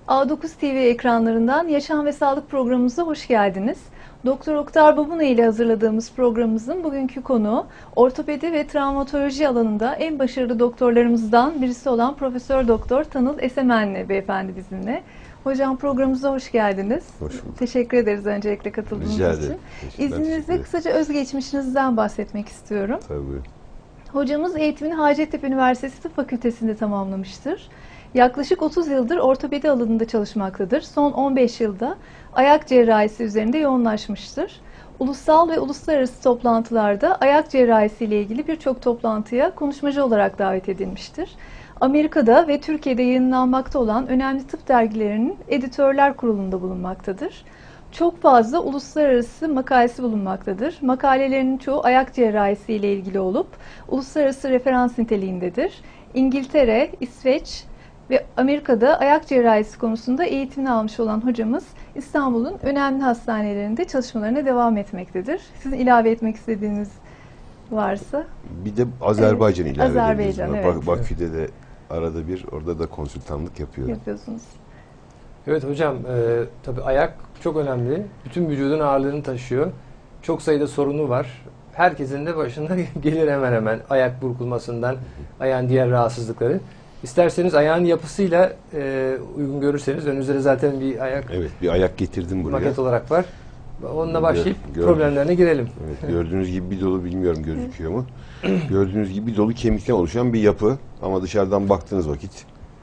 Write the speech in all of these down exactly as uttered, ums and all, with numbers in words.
A dokuz T V ekranlarından Yaşam ve Sağlık programımıza hoş geldiniz. Doktor Oktar Babuna ile hazırladığımız programımızın bugünkü konuğu ortopedi ve travmatoloji alanında en başarılı doktorlarımızdan birisi olan Profesör Doktor Tanıl Esemenli beyefendi bizimle. Hocam programımıza hoş geldiniz. Hoş bulduk. Teşekkür ederiz öncelikle katıldığınız Rica için. ederim. İzninizle kısaca özgeçmişinizden bahsetmek istiyorum. Tabii. Hocamız eğitimini Hacettepe Üniversitesi Tıp Fakültesi'nde tamamlamıştır. Yaklaşık otuz yıldır ortopedi alanında çalışmaktadır. Son on beş yılda ayak cerrahisi üzerinde yoğunlaşmıştır. Ulusal ve uluslararası toplantılarda ayak cerrahisi ile ilgili birçok toplantıya konuşmacı olarak davet edilmiştir. Amerika'da ve Türkiye'de yayınlanmakta olan önemli tıp dergilerinin editörler kurulunda bulunmaktadır. Çok fazla uluslararası makalesi bulunmaktadır. Makalelerinin çoğu ayak cerrahisi ile ilgili olup uluslararası referans niteliğindedir. İngiltere, İsveç ve Amerika'da ayak cerrahisi konusunda eğitimini almış olan hocamız İstanbul'un önemli hastanelerinde çalışmalarına devam etmektedir. Sizin ilave etmek istediğiniz varsa? Bir de Azerbaycan evet. ilave Azerbaycan, edebiliriz. evet. Bak, Bakü'de de arada bir orada da konsültanlık yapıyorum. Yapıyorsunuz. Evet hocam, e, tabii ayak çok önemli. Bütün vücudun ağırlığını taşıyor. Çok sayıda sorunu var. Herkesin de başına gelir hemen hemen ayak burkulmasından, ayağın diğer rahatsızlıkları. İsterseniz ayağın yapısıyla e, uygun görürseniz önünüzde de zaten bir ayak Evet, bir ayak getirdim buraya. maket olarak var. Onunla başlayıp Gör, problemlerine girelim. Evet, gördüğünüz gibi bir dolu, bilmiyorum gözüküyor mu? Gördüğünüz gibi bir dolu kemikten oluşan bir yapı ama dışarıdan baktığınız vakit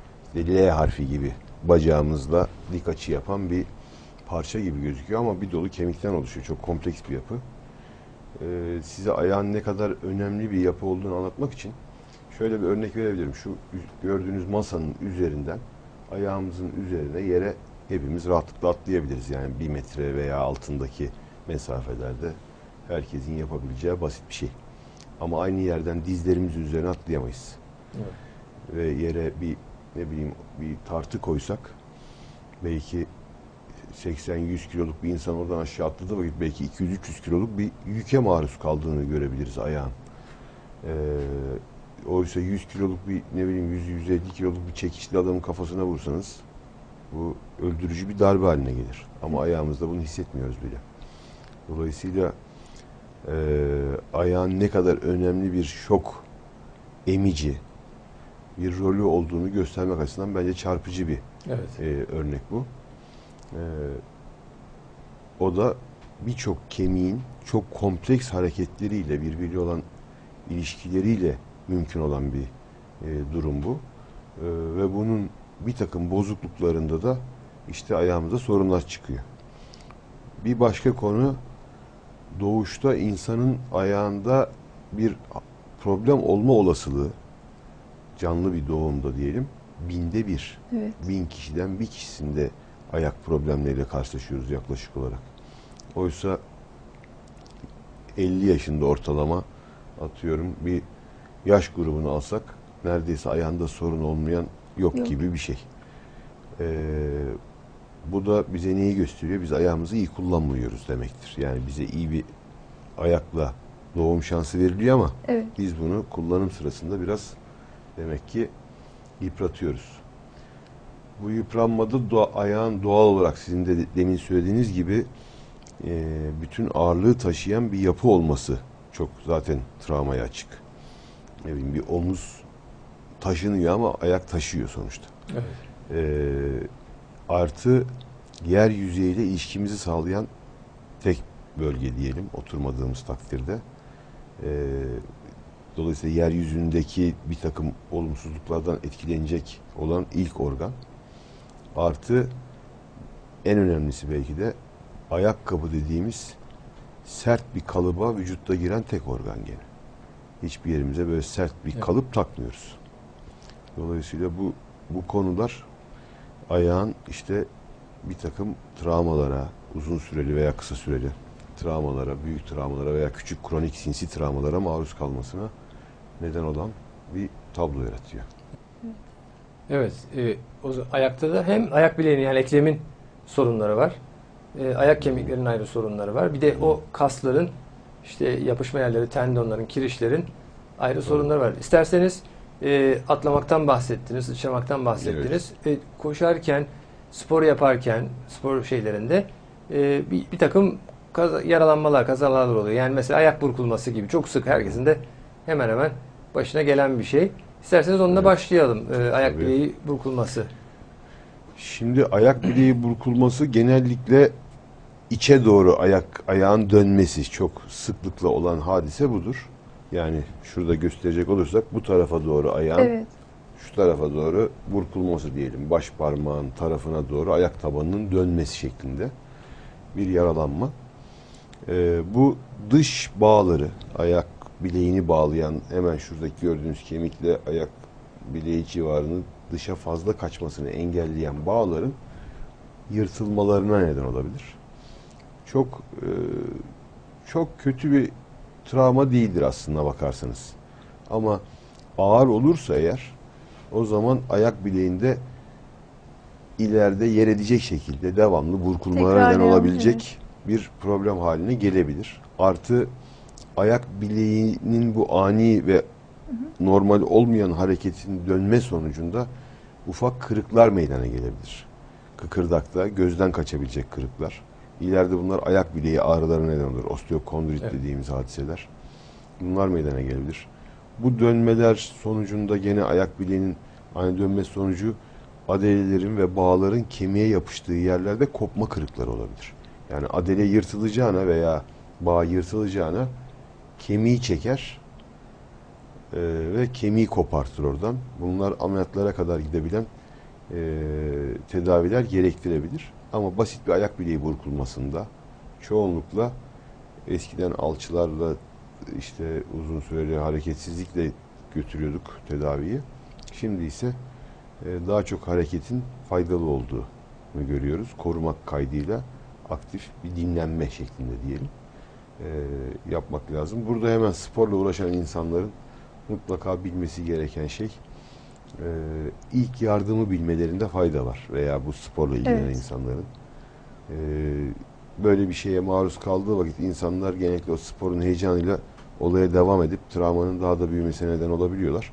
L harfi gibi bacağımızla dik açı yapan bir parça gibi gözüküyor ama bir dolu kemikten oluşuyor. Çok kompleks bir yapı. Ee, size ayağın ne kadar önemli bir yapı olduğunu anlatmak için şöyle bir örnek verebilirim. Şu gördüğünüz masanın üzerinden ayağımızın üzerine yere hepimiz rahatlıkla atlayabiliriz. Yani bir metre veya altındaki mesafelerde herkesin yapabileceği basit bir şey. Ama aynı yerden dizlerimizin üzerine atlayamayız. Evet. Ve yere bir ne bileyim bir tartı koysak belki seksen yüz kiloluk bir insan oradan aşağı atladığı vakit belki iki yüz üç yüz kiloluk bir yüke maruz kaldığını görebiliriz ayağın. Ee, oysa yüz kiloluk bir ne bileyim yüz yüz elli kiloluk bir çekişli adamın kafasına vursanız bu öldürücü bir darbe haline gelir. Ama ayağımızda bunu hissetmiyoruz bile. Dolayısıyla e, ayağın ne kadar önemli bir şok emici bir rolü olduğunu göstermek açısından bence çarpıcı bir Evet. e, örnek bu. E, o da birçok kemiğin çok kompleks hareketleriyle, birbiriyle olan ilişkileriyle mümkün olan bir e, durum bu. E, ve bunun bir takım bozukluklarında da işte ayağımızda sorunlar çıkıyor. Bir başka konu, doğuşta insanın ayağında bir problem olma olasılığı, canlı bir doğumda diyelim, binde bir. Evet. Bin kişiden bir kişisinde ayak problemleriyle karşılaşıyoruz yaklaşık olarak. Oysa elli yaşında ortalama atıyorum bir yaş grubunu alsak neredeyse ayağında sorun olmayan yok, yok. gibi bir şey. Ee, bu da bize neyi gösteriyor? Biz ayağımızı iyi kullanmıyoruz demektir. Yani bize iyi bir ayakla doğum şansı veriliyor ama evet. biz bunu kullanım sırasında biraz demek ki yıpratıyoruz. Bu yıpranmada doğa, ayağın doğal olarak sizin de demin söylediğiniz gibi e, bütün ağırlığı taşıyan bir yapı olması çok zaten travmaya açık. Ne bileyim bir omuz taşınıyor ama ayak taşıyor sonuçta. Evet. E, artı yer yüzeyiyle ilişkimizi sağlayan tek bölge diyelim oturmadığımız takdirde. E, dolayısıyla yeryüzündeki bir takım olumsuzluklardan etkilenecek olan ilk organ. Artı en önemlisi belki de ayakkabı dediğimiz sert bir kalıba vücutta giren tek organ gene. Hiçbir yerimize böyle sert bir evet. kalıp takmıyoruz. Dolayısıyla bu bu konular ayağın işte bir takım travmalara, uzun süreli veya kısa süreli travmalara, büyük travmalara veya küçük kronik sinsi travmalara maruz kalmasına neden olan bir tablo yaratıyor. Evet, e, o, ayakta da hem ayak bileğinin yani eklemin sorunları var. E, ayak kemiklerinin ayrı sorunları var. Bir de o kasların işte yapışma yerleri, tendonların, kirişlerin ayrı evet. sorunları var. İsterseniz e, atlamaktan bahsettiniz, sıçramaktan bahsettiniz. Evet. E, koşarken spor yaparken, spor şeylerinde e, bir, bir takım kaza, yaralanmalar, kazalar oluyor. Yani mesela ayak burkulması gibi çok sık herkesin de hemen hemen başına gelen bir şey. İsterseniz onunla Evet. başlayalım. E, ayak Tabii. bileği burkulması. Şimdi ayak bileği burkulması genellikle içe doğru ayak ayağın dönmesi çok sıklıkla olan hadise budur. Yani şurada gösterecek olursak bu tarafa doğru ayağın Evet. şu tarafa doğru burkulması diyelim. Baş parmağın tarafına doğru ayak tabanının dönmesi şeklinde bir yaralanma. Ee, bu dış bağları, ayak bileğini bağlayan hemen şuradaki gördüğünüz kemikle ayak bileği civarını dışa fazla kaçmasını engelleyen bağların yırtılmalarına neden olabilir. Çok e, çok kötü bir travma değildir aslında bakarsanız. Ama ağır olursa eğer o zaman ayak bileğinde ileride yer edecek şekilde devamlı burkulmalara neden Tekrarlayan, olabilecek bir problem haline gelebilir. Artı ayak bileğinin bu ani ve normal olmayan hareketin dönme sonucunda ufak kırıklar meydana gelebilir. Kıkırdakta gözden kaçabilecek kırıklar. İleride bunlar ayak bileği ağrılarına neden olur. Osteokondrit Evet. dediğimiz hadiseler. Bunlar meydana gelebilir. Bu dönmeler sonucunda gene ayak bileğinin aynı dönmesi sonucu adelelerin ve bağların kemiğe yapıştığı yerlerde kopma kırıkları olabilir. Yani adele yırtılacağına veya bağ yırtılacağına kemiği çeker e, ve kemiği kopartır oradan. Bunlar ameliyatlara kadar gidebilen e, tedaviler gerektirebilir. Ama basit bir ayak bileği burkulmasında çoğunlukla eskiden alçılarla işte uzun süreli hareketsizlikle götürüyorduk tedaviyi. Şimdi ise e, daha çok hareketin faydalı olduğunu görüyoruz. Korumak kaydıyla aktif bir dinlenme şeklinde diyelim e, yapmak lazım. Burada hemen sporla uğraşan insanların mutlaka bilmesi gereken şey e, ilk yardımı bilmelerinde fayda var. Veya bu sporla ilgilenen Evet. insanların. E, böyle bir şeye maruz kaldığı vakit insanlar genellikle o sporun heyecanıyla olaya devam edip travmanın daha da büyümesine neden olabiliyorlar.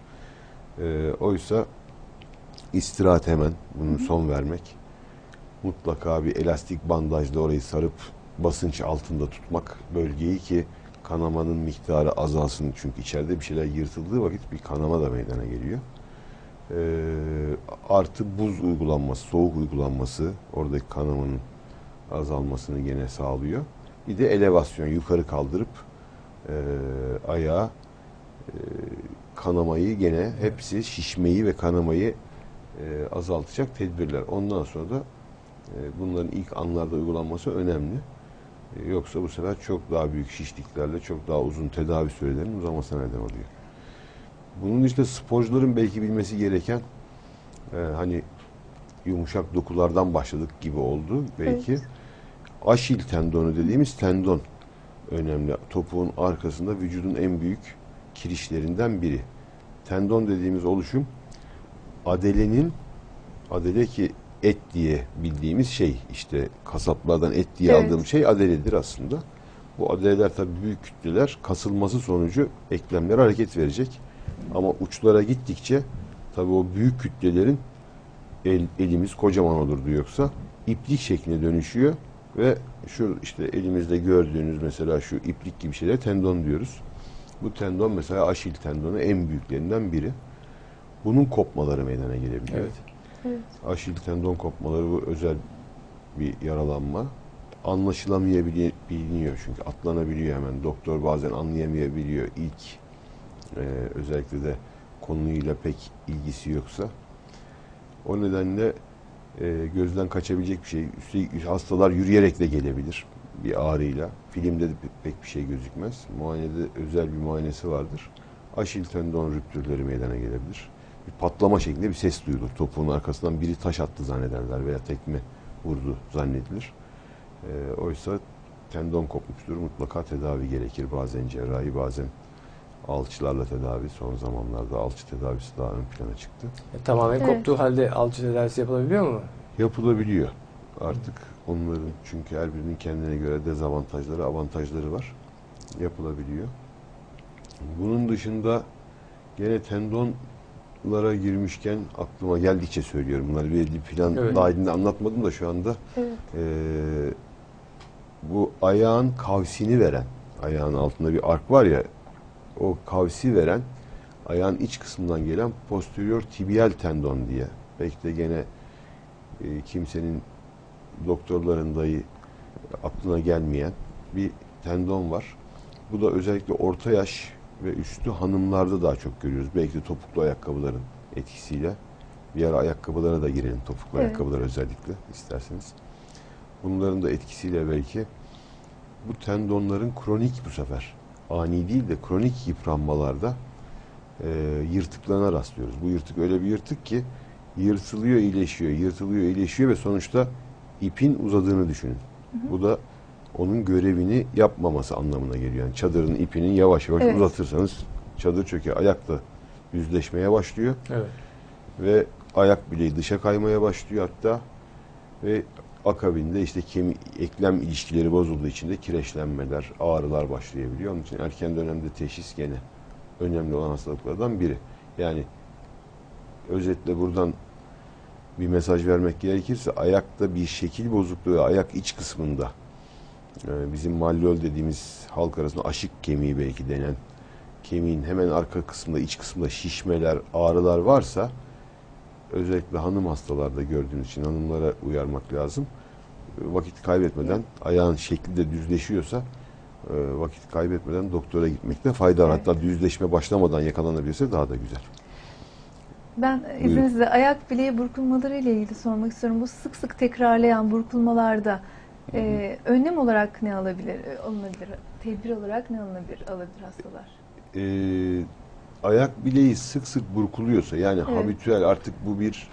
E, oysa istirahat hemen, bunun son vermek. Mutlaka bir elastik bandajla orayı sarıp basınç altında tutmak bölgeyi ki kanamanın miktarı azalsın. Çünkü içeride bir şeyler yırtıldığı vakit bir kanama da meydana geliyor. Ee, artı buz uygulanması, soğuk uygulanması oradaki kanamanın azalmasını gene sağlıyor. Bir de elevasyon, yukarı kaldırıp e, ayağı e, kanamayı gene hepsi şişmeyi ve kanamayı e, azaltacak tedbirler. Ondan sonra da e, bunların ilk anlarda uygulanması önemli. E, yoksa bu sefer çok daha büyük şişliklerle çok daha uzun tedavi sürelerinin uzamasına neden oluyor. Bunun işte sporcuların belki bilmesi gereken e, hani yumuşak dokulardan başladık gibi oldu belki. Evet. Aşil tendonu dediğimiz tendon önemli. Topuğun arkasında vücudun en büyük kirişlerinden biri. Tendon dediğimiz oluşum adelenin, adele ki et diye bildiğimiz şey, işte kasaplardan et diye Evet. aldığım şey adeledir aslında. Bu adeleler tabii büyük kütleler kasılması sonucu eklemlere hareket verecek. Ama uçlara gittikçe tabii o büyük kütlelerin el, elimiz kocaman olurdu yoksa iplik şekline dönüşüyor ve şu işte elimizde gördüğünüz mesela şu iplik gibi şeyler tendon diyoruz. Bu tendon mesela aşil tendonu en büyüklerinden biri. Bunun kopmaları meydana gelebiliyor. Evet. Evet. Aşil tendon kopmaları bu özel bir yaralanma. Anlaşılamayabiliyor çünkü atlanabiliyor hemen. Doktor bazen anlayamayabiliyor ilk e, özellikle de konuyla pek ilgisi yoksa. O nedenle e, gözden kaçabilecek bir şey. Üstelik hastalar yürüyerek de gelebilir bir ağrıyla. Filmde de pek bir şey gözükmez. Muayenede özel bir muayenesi vardır. Aşil tendon rüptürleri meydana gelebilir. Bir patlama şeklinde bir ses duyulur. Topuğun arkasından biri taş attı zannederler veya tekme vurdu zannedilir. E, oysa tendon kopmuştur. Mutlaka tedavi gerekir. Bazen cerrahi, bazen alçılarla tedavi. Son zamanlarda alçı tedavisi daha ön plana çıktı. E, tamamen Evet. koptuğu halde alçı tedavisi yapılabiliyor mu? Yapılabiliyor. Artık onların çünkü her birinin kendine göre dezavantajları, avantajları var. Yapılabiliyor. Bunun dışında gene tendon tendonlara girmişken aklıma geldikçe söylüyorum. Bunları bir plan Evet. dahilinde anlatmadım da şu anda. Evet. Ee, bu ayağın kavsini veren, ayağın altında bir ark var ya, o kavsi veren ayağın iç kısmından gelen posterior tibial tendon diye. Belki de gene e, kimsenin, doktorların dahi aklına gelmeyen bir tendon var. Bu da özellikle orta yaş ve üstü hanımlarda daha çok görüyoruz. Belki de topuklu ayakkabıların etkisiyle. Bir ara ayakkabılara da girelim, topuklu Evet. ayakkabılar özellikle isterseniz. Bunların da etkisiyle belki bu tendonların kronik, bu sefer ani değil de kronik yıpranmalarda e, yırtıklarına rastlıyoruz. Bu yırtık öyle bir yırtık ki yırtılıyor, iyileşiyor, yırtılıyor, iyileşiyor ve sonuçta ipin uzadığını düşünün. Hı hı. Bu da onun görevini yapmaması anlamına geliyor. Yani çadırın ipinin yavaş yavaş evet. uzatırsanız çadır çöker, ayakla düzleşmeye başlıyor. Evet. Ve ayak bileği dışa kaymaya başlıyor hatta ve akabinde işte kemik, eklem ilişkileri bozulduğu için de kireçlenmeler, ağrılar başlayabiliyor. Onun için erken dönemde teşhis gene önemli olan hastalıklardan biri. Yani özetle buradan bir mesaj vermek gerekirse ayakta bir şekil bozukluğu, ayak iç kısmında bizim malleol dediğimiz halk arasında aşık kemiği belki denen kemiğin hemen arka kısmında, iç kısmında şişmeler, ağrılar varsa özellikle hanım hastalarda gördüğünüz için hanımlara uyarmak lazım. Vakit kaybetmeden, ayağın şekli de düzleşiyorsa vakit kaybetmeden doktora gitmekte fayda var. Evet. Hatta düzleşme başlamadan yakalanabilirse daha da güzel. Ben izninizle ayak bileği burkulmaları ile ilgili sormak istiyorum. Bu sık sık tekrarlayan burkulmalarda e, önlem olarak ne alabilir, alınabilir? Tedbir olarak ne alınabilir, alabilir hastalar? Ee, ayak bileği sık sık burkuluyorsa, yani evet. habitüel, artık bu bir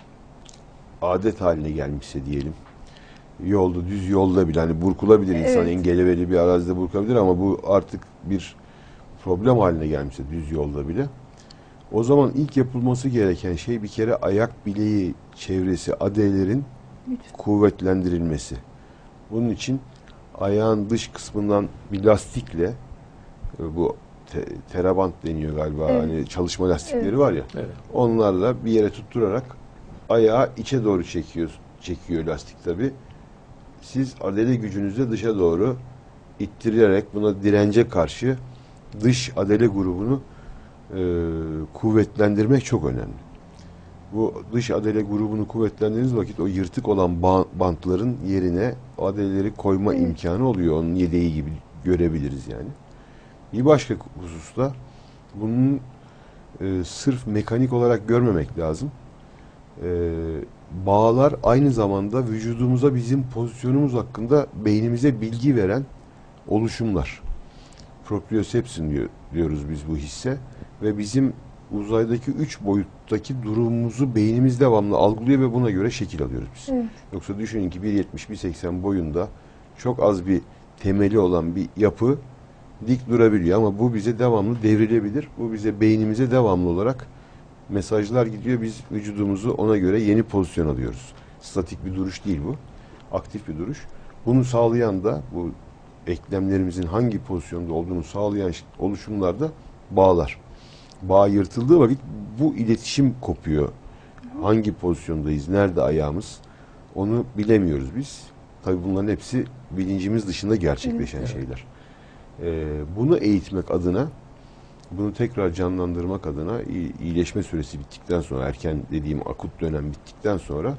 adet haline gelmişse diyelim. Yolda, düz yolda bile hani burkulabilir, evet. insan engeleveli bir arazide burkulabilir ama bu artık bir problem haline gelmişse düz yolda bile. O zaman ilk yapılması gereken şey bir kere ayak bileği çevresi adelerin kuvvetlendirilmesi. Bunun için ayağın dış kısmından bir lastikle, bu te, terabant deniyor galiba, evet. hani çalışma lastikleri evet. var ya, evet. onlarla bir yere tutturarak ayağı içe doğru çekiyor, çekiyor lastik tabi. Siz adele gücünüzle dışa doğru ittirerek buna dirence karşı dış adele grubunu e, kuvvetlendirmek çok önemli. Bu dış adele grubunu kuvvetlendirdiğiniz vakit o yırtık olan bantların yerine adeleleri koyma evet. imkanı oluyor. Onun yedeği gibi görebiliriz yani. Bir başka hususta bunun e, sırf mekanik olarak görmemek lazım. E, bağlar aynı zamanda vücudumuza, bizim pozisyonumuz hakkında beynimize bilgi veren oluşumlar. Propriosepsin diyor, diyoruz biz bu hisse ve bizim uzaydaki üç boyuttaki durumumuzu beynimiz devamlı algılıyor ve buna göre şekil alıyoruz biz. Evet. Yoksa düşünün ki bir yetmiş bir seksen boyunda çok az bir temeli olan bir yapı dik durabiliyor ama bu bize devamlı devrilebilir. Bu bize, beynimize devamlı olarak mesajlar gidiyor. Biz vücudumuzu ona göre yeni pozisyon alıyoruz. Statik bir duruş değil bu. Aktif bir duruş. Bunu sağlayan da, bu eklemlerimizin hangi pozisyonda olduğunu sağlayan oluşumlarda bağlar. Bağ yırtıldığı vakit bu iletişim kopuyor. Hangi pozisyondayız, nerede ayağımız, onu bilemiyoruz biz. Tabii bunların hepsi bilincimiz dışında gerçekleşen evet. şeyler. Ee, bunu eğitmek adına, bunu tekrar canlandırmak adına iyileşme süresi bittikten sonra, erken dediğim akut dönem bittikten sonra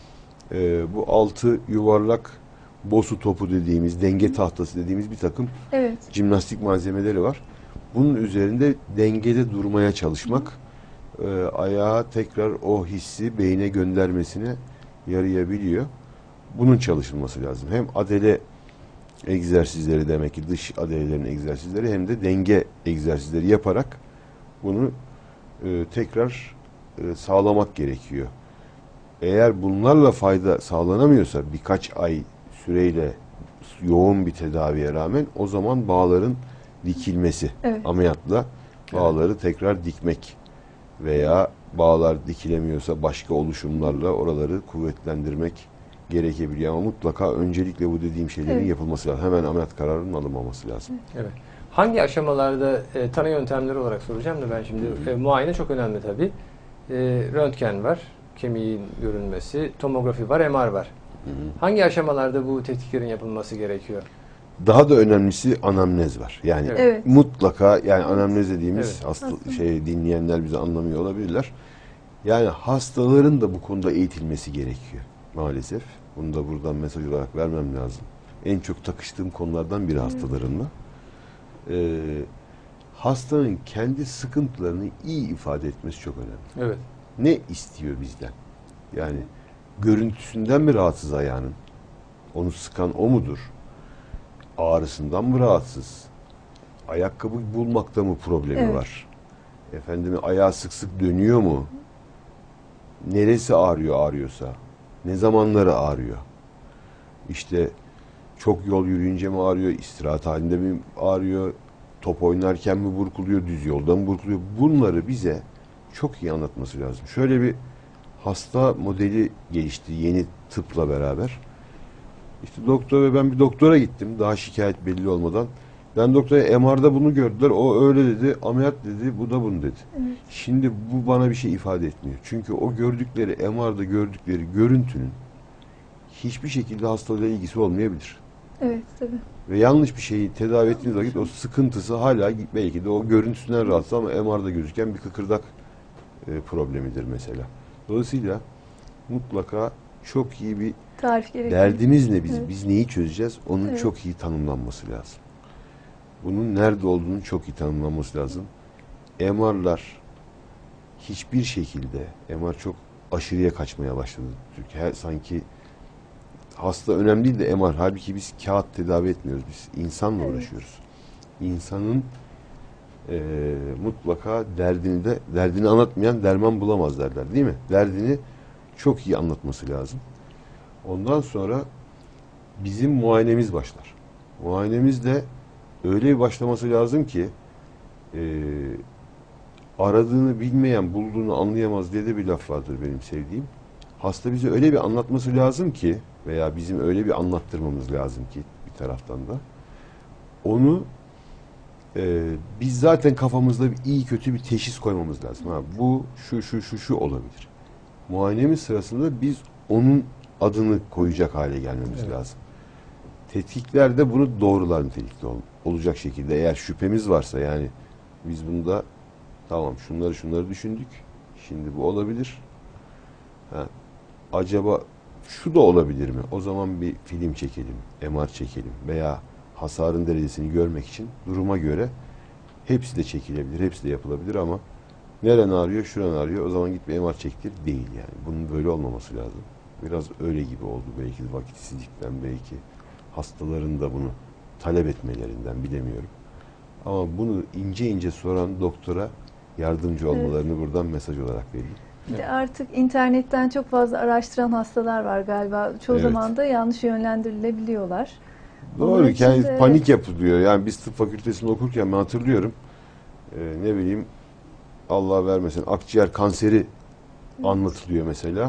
e, bu altı yuvarlak bosu topu dediğimiz, denge tahtası dediğimiz bir takım evet. jimnastik malzemeleri var. Bunun üzerinde dengede durmaya çalışmak e, ayağa tekrar o hissi beyne göndermesine yarayabiliyor. Bunun çalışılması lazım. Hem adele egzersizleri, demek ki dış adelelerin egzersizleri, hem de denge egzersizleri yaparak bunu e, tekrar e, sağlamak gerekiyor. Eğer bunlarla fayda sağlanamıyorsa, birkaç ay süreyle yoğun bir tedaviye rağmen, o zaman bağların dikilmesi, evet. ameliyatla bağları evet. tekrar dikmek veya bağlar dikilemiyorsa başka oluşumlarla oraları kuvvetlendirmek gerekebiliyor. Ama mutlaka öncelikle bu dediğim şeylerin evet. yapılması lazım. Hemen ameliyat kararının alınmaması lazım. Evet. Hangi aşamalarda e, tanı yöntemleri olarak soracağım da ben şimdi. E, muayene çok önemli tabii. e, röntgen var, kemiğin görünmesi, tomografi var, M R var. Hı hı. Hangi aşamalarda bu tetkiklerin yapılması gerekiyor? Daha da önemlisi anamnez var. Yani Evet. Evet. mutlaka yani anamnez dediğimiz Evet. hasta Aslında. şey dinleyenler bizi anlamıyor olabilirler. Yani hastaların da bu konuda eğitilmesi gerekiyor maalesef. Bunu da buradan mesaj olarak vermem lazım. En çok takıştığım konulardan biri hastalarımla. Ee, hastanın kendi sıkıntılarını iyi ifade etmesi çok önemli. Evet. Ne istiyor bizden? Yani görüntüsünden mi rahatsız ayağının? Onu sıkan o mudur? Ağrısından mı rahatsız? Ayakkabı bulmakta mı problemi Evet. var? Efendime ayağı sık sık dönüyor mu? Neresi ağrıyor ağrıyorsa? Ne zamanları ağrıyor? İşte çok yol yürüyünce mi ağrıyor? İstirahat halinde mi ağrıyor? Top oynarken mi burkuluyor? Düz yolda mı burkuluyor? Bunları bize çok iyi anlatması lazım. Şöyle bir hasta modeli gelişti yeni tıpla beraber. İşte doktor ve ben bir doktora gittim daha şikayet belli olmadan. Ben doktora M R'da bunu gördüler. O öyle dedi. Ameliyat dedi. Bu da bunu dedi. Evet. Şimdi bu bana bir şey ifade etmiyor. Çünkü o gördükleri M R'da gördükleri görüntünün hiçbir şekilde hastalığıyla ilgisi olmayabilir. Evet, tabii. Ve yanlış bir şeyi tedavi ettiğiniz vakit o sıkıntısı hala belki de o görüntüsünden rahatsız ama M R'da gözüken bir kıkırdak e, problemidir mesela. Dolayısıyla mutlaka çok iyi bir Tarif gerekiyor. derdimiz ne bizim? Evet. Biz neyi çözeceğiz? Onun Evet. çok iyi tanımlanması lazım. Bunun nerede olduğunu çok iyi tanımlanması lazım. M R'lar hiçbir şekilde M R çok aşırıya kaçmaya başladı. Türkiye sanki hasta önemli değil de M R. Halbuki biz kağıt tedavi etmiyoruz. Biz insanla Evet. uğraşıyoruz. İnsanın e, mutlaka derdini de derdini anlatmayan derman bulamaz derler değil mi? Derdini çok iyi anlatması lazım. Ondan sonra bizim muayenemiz başlar. Muayenemiz de öyle bir başlaması lazım ki e, aradığını bilmeyen bulduğunu anlayamaz diye de bir laf vardır benim sevdiğim. Hasta bize öyle bir anlatması lazım ki veya bizim öyle bir anlattırmamız lazım ki bir taraftan da onu e, biz zaten kafamızda bir iyi kötü bir teşhis koymamız lazım. Ha, bu şu şu şu şu olabilir. Muayenemiz sırasında biz onun adını koyacak hale gelmemiz Evet. lazım. Tetkiklerde bunu doğrular nitelikli ol, olacak şekilde eğer şüphemiz varsa yani biz bunda tamam şunları şunları düşündük. Şimdi bu olabilir. Ha, acaba şu da olabilir mi? O zaman bir film çekelim, M R çekelim veya hasarın derecesini görmek için duruma göre hepsi de çekilebilir, hepsi de yapılabilir ama neren ağrıyor, şuran ağrıyor o zaman git bir M R çektir değil yani. Bunun böyle olmaması lazım. Biraz öyle gibi oldu belki de vakitsizlikten belki hastaların da bunu talep etmelerinden bilemiyorum. Ama bunu ince ince soran doktora yardımcı olmalarını evet. buradan mesaj olarak vereyim. Bir de artık internetten çok fazla araştıran hastalar var galiba. Çoğu Evet. zaman da yanlış yönlendirilebiliyorlar. Doğru. Onun için Yani de, panik evet. yapılıyor. Yani biz tıp fakültesinde okurken ben hatırlıyorum. Ee, ne bileyim Allah vermesin akciğer kanseri evet. anlatılıyor mesela.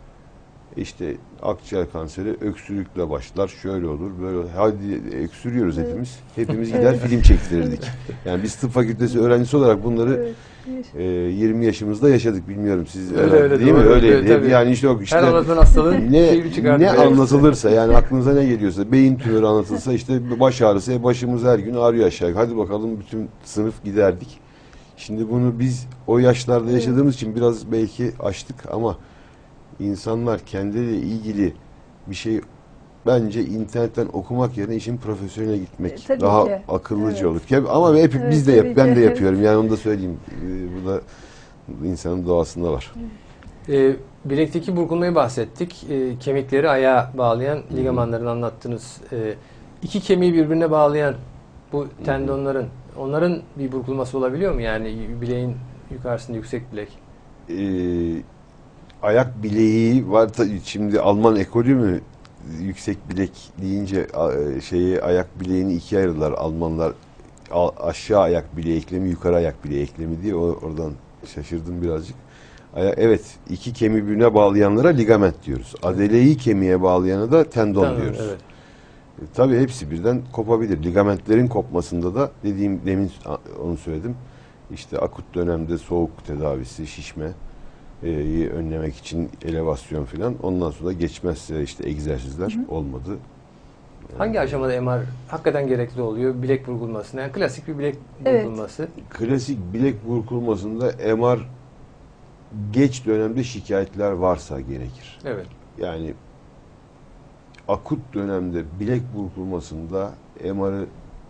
İşte akciğer kanseri öksürükle başlar. Şöyle olur, böyle olur. Hadi öksürüyoruz evet. hepimiz. Hepimiz gider evet. film çektirirdik. Yani biz tıp fakültesi öğrencisi olarak bunları evet. e, yirmi yaşımızda yaşadık. Bilmiyorum siz öyle, öyle, değil doğru, mi? Öyleydi. Öyle, yani işte yok işte. Her anlatan hastalığın ne ne evet. anlatılırsa yani aklınıza ne geliyorsa beyin tümörü anlatılsa işte baş ağrısı başımız her gün ağrıyor aşağı. Hadi bakalım bütün sınıf giderdik. Şimdi bunu biz o yaşlarda yaşadığımız evet. için biraz belki açtık ama İnsanlar kendileriyle ilgili bir şey bence internetten okumak yerine işin profesyonele gitmek e, daha ki. akıllıca evet. olur. Ama hep evet, biz de yap, ben de ki. yapıyorum. Yani onu da söyleyeyim. Ee, bu da insanın doğasında var. E, bilekteki burkulmayı bahsettik. E, kemikleri ayağa bağlayan ligamanların anlattınız. E, iki kemiği birbirine bağlayan bu tendonların onların bir burkulması olabiliyor mu? Yani bileğin yukarısında yüksek bilek. Eee ayak bileği var. Şimdi Alman ekolü mü yüksek bilek deyince şeyi ayak bileğini ikiye ayırdılar Almanlar. Aşağı ayak bileği eklemi, yukarı ayak bileği eklemi diye oradan şaşırdım birazcık. Evet, iki kemiği birbirine bağlayanlara ligament diyoruz. Adeleyi kemiğe bağlayana da tendon tamam, diyoruz. Evet. E, tabii hepsi birden kopabilir. Ligamentlerin kopmasında da dediğim demin onu söyledim. İşte akut dönemde soğuk tedavisi, şişme. e, önlemek için elevasyon falan. Ondan sonra geçmezse işte egzersizler Hı hı. olmadı. Hangi aşamada M R hakikaten gerekli oluyor? Bilek burkulması. Yani klasik bir bilek Evet. burkulması. Klasik bilek burkulmasında M R geç dönemde şikayetler varsa gerekir. Evet. Yani akut dönemde bilek burkulmasında M R'ı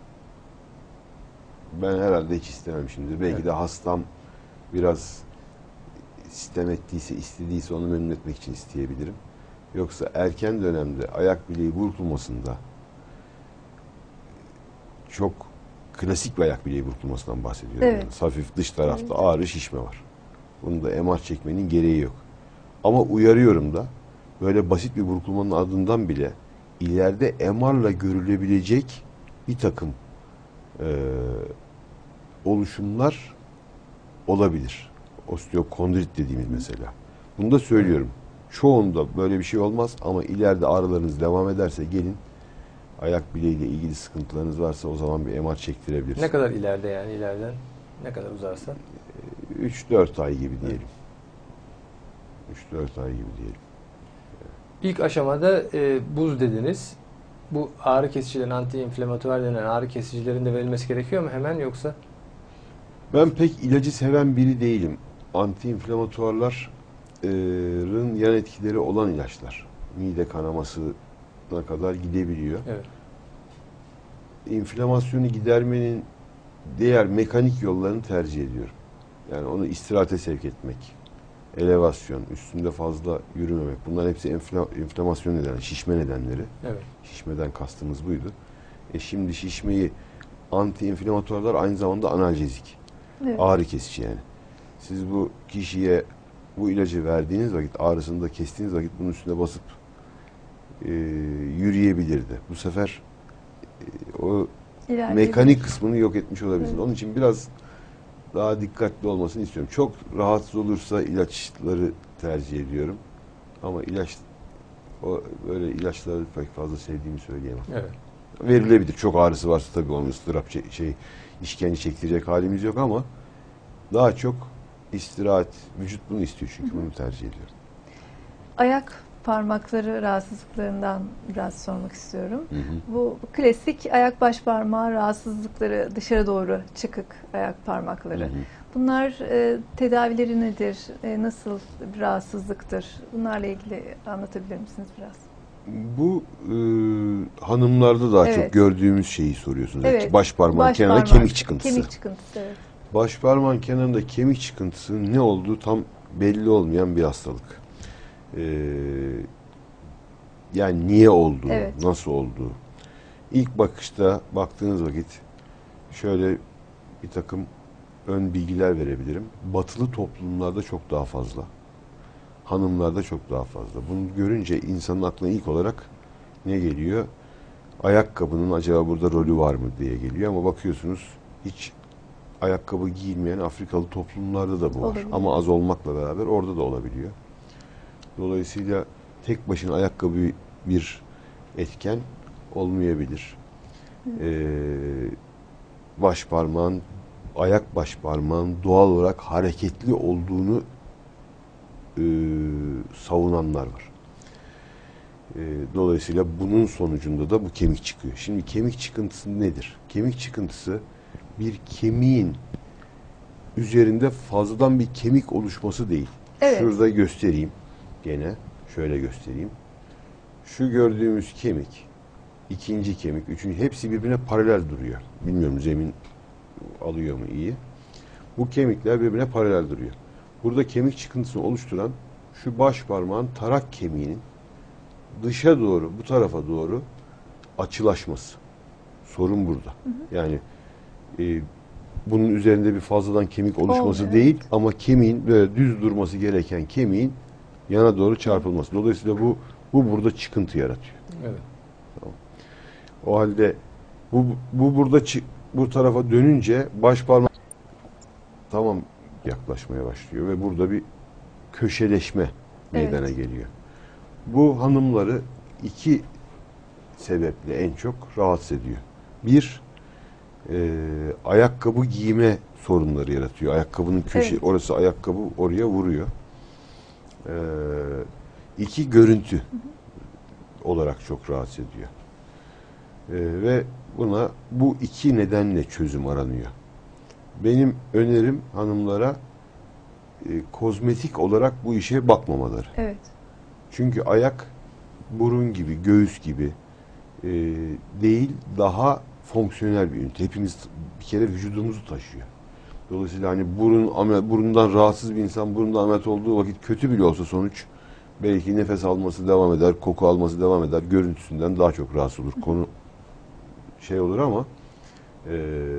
ben herhalde hiç istemem şimdi. Belki Evet. de hastam biraz sistem ettiyse, istediyse onu memnun etmek için isteyebilirim. Yoksa erken dönemde ayak bileği burkulmasında çok klasik bir ayak bileği burkulmasından bahsediyorum. Evet. Yani hafif dış tarafta Evet. ağrı, şişme var. Bunda M R çekmenin gereği yok. Ama uyarıyorum da böyle basit bir burkulmanın ardından bile ileride M R'la görülebilecek bir takım e, oluşumlar olabilir. Osteokondrit dediğimiz mesela. Bunu da söylüyorum. Çoğunda böyle bir şey olmaz ama ileride ağrılarınız devam ederse gelin, ayak bileğiyle ilgili sıkıntılarınız varsa o zaman bir M R çektirebiliriz. Ne kadar ileride yani ileriden? Ne kadar uzarsa? üç dört ay gibi diyelim. üç dört ay gibi diyelim. İlk aşamada e, buz dediniz. Bu ağrı kesicilerin, anti-inflamatuar denen ağrı kesicilerin de verilmesi gerekiyor mu hemen yoksa? Ben pek ilacı seven biri değilim. Anti-inflamatuarların yan etkileri olan ilaçlar. Mide kanamasına kadar gidebiliyor. Evet. İnflamasyonu gidermenin diğer mekanik yollarını tercih ediyorum. Yani onu istirahate sevk etmek, elevasyon, üstünde fazla yürümemek. Bunlar hepsi enfla- inflamasyon nedeni, şişme nedenleri. Evet. Şişmeden kastımız buydu. E şimdi şişmeyi anti-inflamatuarlar aynı zamanda analjezik. Evet. Ağrı kesici yani. Siz bu kişiye bu ilacı verdiğiniz vakit, ağrısını da kestiğiniz vakit bunun üstüne basıp e, yürüyebilirdi. Bu sefer e, o İlerleyebilir. mekanik kısmını yok etmiş olabilirsiniz. Evet. Onun için biraz daha dikkatli olmasını istiyorum. Çok rahatsız olursa ilaçları tercih ediyorum. Ama ilaç o böyle ilaçları pek fazla sevdiğimi söyleyemem. Evet. Verilebilir. Çok ağrısı varsa tabii onun ıstırap şey, şey işkence çektirecek halimiz yok ama daha çok istirahat, vücut bunu istiyor çünkü bunu tercih ediyorum. Ayak parmakları rahatsızlıklarından biraz sormak istiyorum. Hı hı. Bu klasik ayak baş parmağı rahatsızlıkları, dışarı doğru çıkık ayak parmakları. Hı hı. Bunlar e, tedavileri nedir? E, nasıl bir rahatsızlıktır? Bunlarla ilgili anlatabilir misiniz biraz? Bu e, hanımlarda daha Evet. çok gördüğümüz şeyi soruyorsunuz. Evet. Baş parmağın Baş kenarında parmak, kemik çıkıntısı. Kemik çıkıntısı, evet. Baş parmağın kenarında kemik çıkıntısı ne olduğu tam belli olmayan bir hastalık. Ee, yani niye olduğu, Evet. nasıl olduğu. İlk bakışta baktığınız vakit şöyle bir takım ön bilgiler verebilirim. Batılı toplumlarda çok daha fazla. Hanımlarda çok daha fazla. Bunu görünce insanın aklına ilk olarak ne geliyor? Ayakkabının acaba burada rolü var mı diye geliyor ama bakıyorsunuz hiç ayakkabı giyilmeyen Afrikalı toplumlarda da bu var. Olabilir. Ama az olmakla beraber orada da olabiliyor. Dolayısıyla tek başına ayakkabı bir etken olmayabilir. Ee, baş parmağın, ayak baş parmağın doğal olarak hareketli olduğunu e, savunanlar var. E, dolayısıyla bunun sonucunda da bu kemik çıkıyor. Şimdi kemik çıkıntısı nedir? Kemik çıkıntısı bir kemiğin üzerinde fazladan bir kemik oluşması değil. Evet. Şurada göstereyim. Gene şöyle göstereyim. Şu gördüğümüz kemik, ikinci kemik, üçüncü hepsi birbirine paralel duruyor. Bilmiyorum zemin alıyor mu iyi. Bu kemikler birbirine paralel duruyor. Burada kemik çıkıntısını oluşturan şu baş parmağın tarak kemiğinin dışa doğru, bu tarafa doğru açılaşması. Sorun burada. Hı hı. Yani e, bunun üzerinde bir fazladan kemik oluşması Olmuyor, değil evet. ama kemiğin böyle düz durması gereken kemiğin yana doğru çarpılması. Dolayısıyla bu bu burada çıkıntı yaratıyor. Evet. Tamam. O halde bu bu burada çı- bu tarafa dönünce baş parmak tamam yaklaşmaya başlıyor ve burada bir köşeleşme meydana Evet. geliyor. Bu hanımları iki sebeple en çok rahatsız ediyor. Bir, e, ayakkabı giyme sorunları yaratıyor. Ayakkabının köşe, Evet. orası ayakkabı oraya vuruyor. Ee, iki görüntü hı hı. olarak çok rahatsız ediyor. Ee, ve buna bu iki nedenle çözüm aranıyor. Benim önerim hanımlara e, kozmetik olarak bu işe bakmamaları. Evet. Çünkü ayak burun gibi, göğüs gibi e, değil, daha fonksiyonel bir ünite. Hepimiz bir kere vücudumuzu taşıyor. Dolayısıyla hani burun, ameliyat, burundan rahatsız bir insan burundan ameliyat olduğu vakit kötü bile olsa sonuç belki nefes alması devam eder, koku alması devam eder, görüntüsünden daha çok rahatsız olur. Konu şey olur ama e,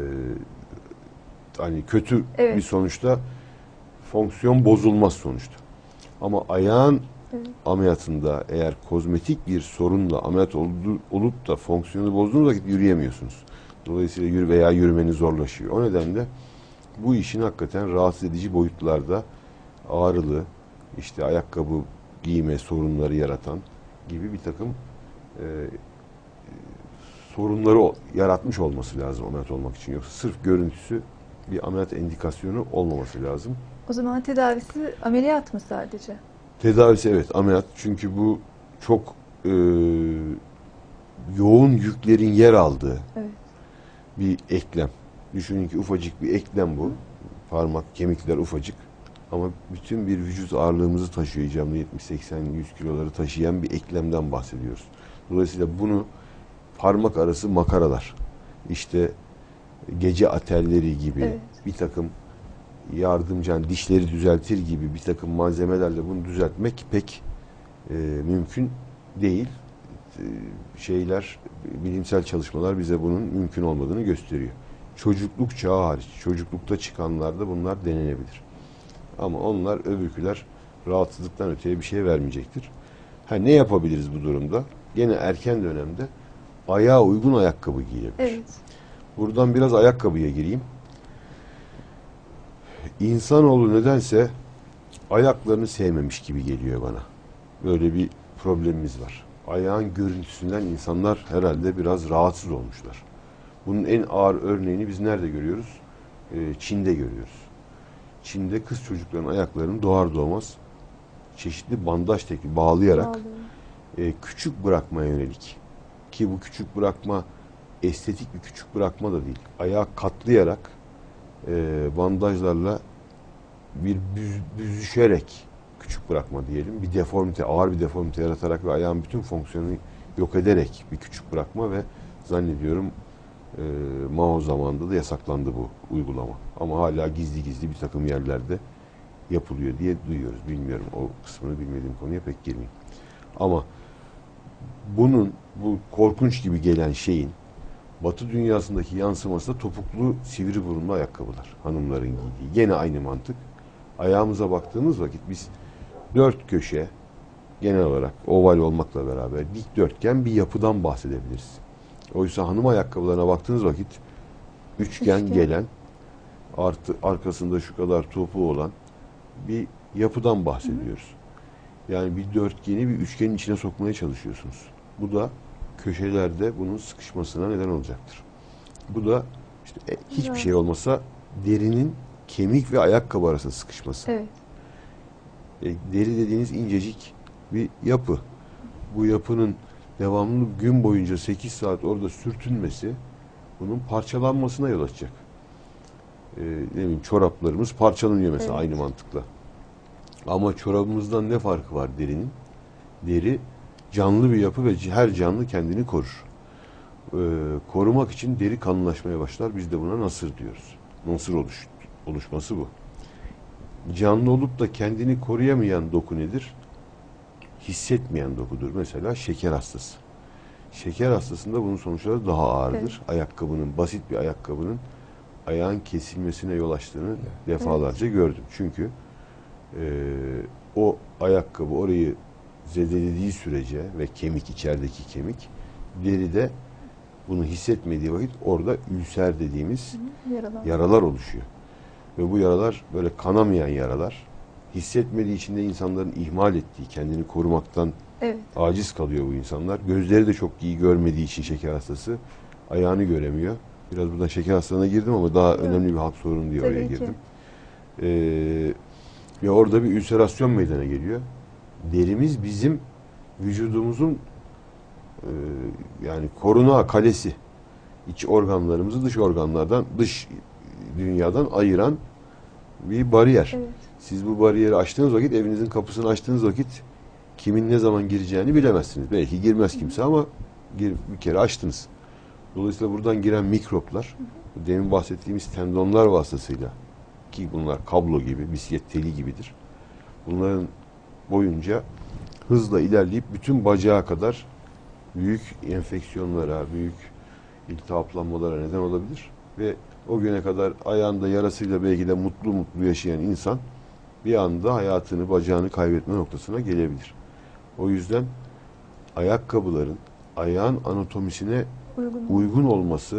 hani kötü evet. bir sonuçta fonksiyon bozulmaz sonuçta. Ama ayağın evet. ameliyatında eğer kozmetik bir sorunla ameliyat oldu, olup da fonksiyonu bozduğunuz vakit yürüyemiyorsunuz. Dolayısıyla yürü veya yürümeniz zorlaşıyor. O nedenle bu işin hakikaten rahatsız edici boyutlarda ağrılı, işte ayakkabı giyme sorunları yaratan gibi bir takım e, sorunları yaratmış olması lazım ameliyat olmak için. Yoksa sırf görüntüsü bir ameliyat indikasyonu olmaması lazım. O zaman tedavisi ameliyat mı sadece? Tedavisi evet ameliyat. Çünkü bu çok e, yoğun yüklerin yer aldığı evet. bir eklem. Düşünün ki ufacık bir eklem bu. Parmak, kemikler ufacık. Ama bütün bir vücut ağırlığımızı taşıyor. İcabında yetmiş seksen yüz kiloları taşıyan bir eklemden bahsediyoruz. Dolayısıyla bunu parmak arası makaralar, işte gece atelleri gibi evet. bir takım yardımcı, yani dişleri düzeltir gibi bir takım malzemelerle bunu düzeltmek pek e, mümkün değil. E, şeyler, bilimsel çalışmalar bize bunun mümkün olmadığını gösteriyor. Çocukluk çağı hariç, çocuklukta çıkanlarda bunlar denenebilir. Ama onlar, öbürküler rahatsızlıktan öteye bir şey vermeyecektir. Ha, ne yapabiliriz bu durumda? Gene erken dönemde ayağa uygun ayakkabı giyilebilir. Evet. Buradan biraz ayakkabıya gireyim. İnsanoğlu nedense ayaklarını sevmemiş gibi geliyor bana. Böyle bir problemimiz var. Ayağın görüntüsünden insanlar herhalde biraz rahatsız olmuşlar. Bunun en ağır örneğini biz nerede görüyoruz? Ee, Çin'de görüyoruz. Çin'de kız çocukların ayaklarını doğar doğmaz çeşitli bandaj tekniği bağlayarak e, küçük bırakmaya yönelik, ki bu küçük bırakma estetik bir küçük bırakma da değil. Ayağı katlayarak e, bandajlarla bir büz, büzüşerek küçük bırakma diyelim. Bir deformite, ağır bir deformite yaratarak ve ayağın bütün fonksiyonunu yok ederek bir küçük bırakma ve zannediyorum e, Mao zamanında da yasaklandı bu uygulama. Ama hala gizli gizli bir takım yerlerde yapılıyor diye duyuyoruz. Bilmiyorum, o kısmını bilmediğim konuya pek girmeyeyim. Ama bunun, bu korkunç gibi gelen şeyin Batı dünyasındaki yansıması da topuklu sivri burunlu ayakkabılar. Hanımların giydiği. Gene aynı mantık. Ayağımıza baktığımız vakit biz dört köşe, genel olarak oval olmakla beraber dikdörtgen bir yapıdan bahsedebiliriz. Oysa hanım ayakkabılarına baktığınız vakit üçgen, üçgen. gelen, artı arkasında şu kadar topuğu olan bir yapıdan bahsediyoruz. Hı hı. Yani bir dörtgeni bir üçgenin içine sokmaya çalışıyorsunuz. Bu da köşelerde bunun sıkışmasına neden olacaktır. Bu da işte e, hiçbir evet. şey olmasa derinin kemik ve ayakkabı arasında sıkışması. Evet. E, deri dediğiniz incecik bir yapı. Bu yapının devamlı gün boyunca sekiz saat orada sürtünmesi bunun parçalanmasına yol açacak. E, ne bileyim, çoraplarımız parçalanıyor mesela evet. aynı mantıkla. Ama çorabımızdan ne farkı var derinin? Deri canlı bir yapı ve her canlı kendini korur. Ee, korumak için deri kalınlaşmaya başlar. Biz de buna nasır diyoruz. Nasır oluş, oluşması bu. Canlı olup da kendini koruyamayan doku nedir? Hissetmeyen dokudur. Mesela şeker hastası. Şeker hastasında bunun sonuçları daha ağırdır. Evet. Ayakkabının, basit bir ayakkabının ayağın kesilmesine yol açtığını evet. defalarca evet. gördüm. Çünkü e, o ayakkabı orayı zedelediği sürece ve kemik, içerideki kemik, deride bunu hissetmediği vakit orada ülser dediğimiz yaralar. yaralar oluşuyor. Ve bu yaralar böyle kanamayan yaralar. Hissetmediği için de insanların ihmal ettiği, kendini korumaktan evet. aciz kalıyor bu insanlar. Gözleri de çok iyi görmediği için şeker hastası ayağını göremiyor. Biraz buradan şeker hastalığına girdim ama daha evet. önemli bir halk sorunu diye Tabii oraya girdim. Ee, Ve orada bir ülserasyon meydana geliyor. Derimiz bizim vücudumuzun e, yani koruna kalesi. İç organlarımızı dış organlardan, dış dünyadan ayıran bir bariyer. Evet. Siz bu bariyeri açtığınız vakit, evinizin kapısını açtığınız vakit kimin ne zaman gireceğini bilemezsiniz. Belki girmez kimse ama gir, bir kere açtınız. Dolayısıyla buradan giren mikroplar, demin bahsettiğimiz tendonlar vasıtasıyla, ki bunlar kablo gibi, bisiklet teli gibidir. Bunların boyunca hızla ilerleyip bütün bacağa kadar büyük enfeksiyonlara, büyük iltihaplanmalara neden olabilir. Ve o güne kadar ayağında yarasıyla belki de mutlu mutlu yaşayan insan bir anda hayatını, bacağını kaybetme noktasına gelebilir. O yüzden ayakkabıların ayağın anatomisine Uygun. uygun olması,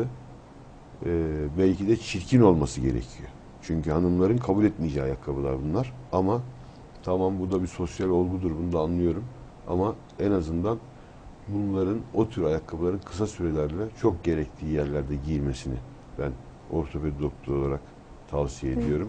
e, belki de çirkin olması gerekiyor. Çünkü hanımların kabul etmeyeceği ayakkabılar bunlar. Ama tamam, bu da bir sosyal olgudur, bunu da anlıyorum. Ama en azından bunların, o tür ayakkabıların kısa sürelerle çok gerektiği yerlerde giyilmesini ben ortopedi doktoru olarak tavsiye Evet. ediyorum.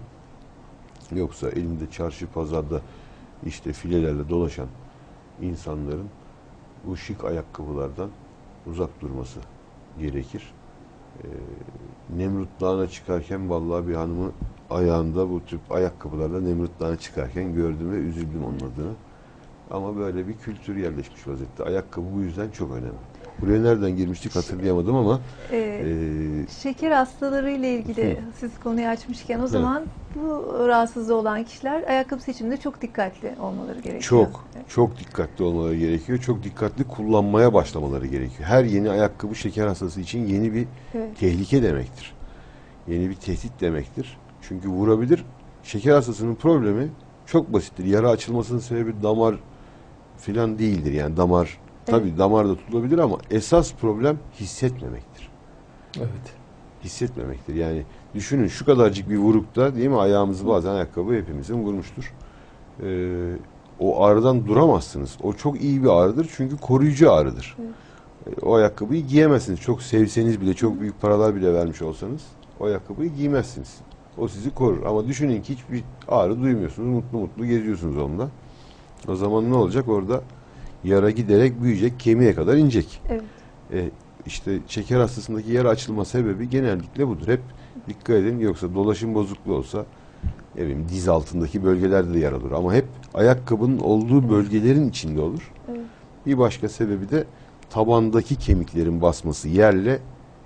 Yoksa elinde çarşı pazarda işte filelerle dolaşan insanların bu şık ayakkabılardan uzak durması gerekir. Ee, Nemrut Dağı'na çıkarken vallahi bir hanımı ayağında bu tip ayakkabılarla Nemrut Dağı'na çıkarken gördüm ve üzüldüm onun adına. Ama böyle bir kültür yerleşmiş vaziyette. Ayakkabı bu yüzden çok önemli. Buraya nereden girmiştik hatırlayamadım ama Ee, e, şeker hastaları ile ilgili Hı. siz konuyu açmışken o zaman bu rahatsızlığı olan kişiler ayakkabı seçiminde çok dikkatli olmaları gerekiyor. çok Evet. çok dikkatli olmaları gerekiyor. Çok dikkatli kullanmaya başlamaları gerekiyor. Her yeni ayakkabı şeker hastası için yeni bir Evet. tehlike demektir. Yeni bir tehdit demektir. Çünkü vurabilir. Şeker hastasının problemi çok basittir. Yara açılmasının sebebi damar filan değildir. Yani damar, tabii Evet. damar da tutulabilir ama esas problem hissetmemektir. Evet. Hissetmemektir. Yani düşünün, şu kadarcık bir vurukta, değil mi? Ayağımızı, bazen ayakkabı hepimizin vurmuştur. Ee, o ağrıdan duramazsınız. O çok iyi bir ağrıdır çünkü koruyucu ağrıdır. Evet. Ee, o ayakkabıyı giyemezsiniz. Çok sevseniz bile, çok büyük paralar bile vermiş olsanız o ayakkabıyı giymezsiniz. O sizi korur. Ama düşünün ki hiçbir ağrı duymuyorsunuz. Mutlu mutlu geziyorsunuz onunla. O zaman ne olacak? Orada yara giderek büyüyecek, kemiğe kadar inecek. Evet. E, işte şeker hastasındaki yara açılma sebebi genellikle budur. Hep dikkat edin, yoksa dolaşım bozukluğu olsa, ne bileyim, diz altındaki bölgelerde de yara olur. Ama hep ayakkabının olduğu bölgelerin içinde olur. Evet. Bir başka sebebi de tabandaki kemiklerin basması yerle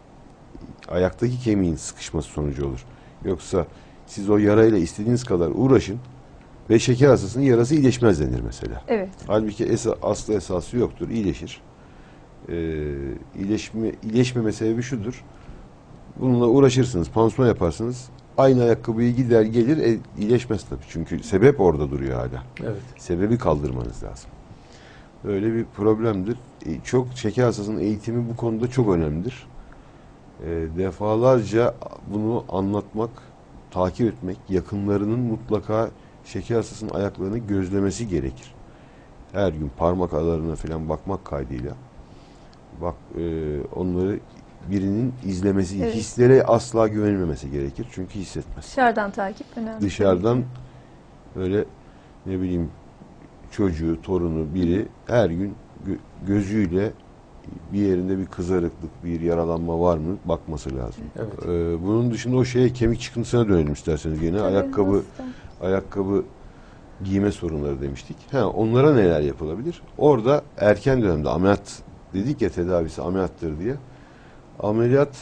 ayaktaki kemiğin sıkışması sonucu olur. Yoksa siz o yarayla istediğiniz kadar uğraşın ve şeker hastasının yarası iyileşmez denir mesela. Evet. Halbuki esa, aslı esası yoktur, iyileşir. Ee, iyileşme, iyileşmeme sebebi şudur: bununla uğraşırsınız, pansuman yaparsınız, aynı ayakkabıyı gider gelir, e, iyileşmez tabii. Çünkü sebep orada duruyor hala. Evet. Sebebi kaldırmanız lazım. Öyle bir problemdir. E, çok şeker hastasının eğitimi bu konuda çok önemlidir. E, defalarca bunu anlatmak, takip etmek, yakınlarının mutlaka şeker hastasının ayaklarını gözlemesi gerekir. Her gün parmak aralarına falan bakmak kaydıyla, bak e, onları birinin izlemesi, Evet. hislere asla güvenilmemesi gerekir. Çünkü hissetmez. Dışarıdan takip önemli. Dışarıdan öyle, ne bileyim, çocuğu, torunu biri her gün gö- gözüyle bir yerinde bir kızarıklık, bir yaralanma var mı bakması lazım. Evet. Ee, bunun dışında o şeye, kemik çıkıntısına dönelim isterseniz gene. Tabii, ayakkabı nasıl? ayakkabı giyme sorunları demiştik. Ha, onlara neler yapılabilir? Orada erken dönemde ameliyat dedik ya, tedavisi ameliyattır diye. Ameliyat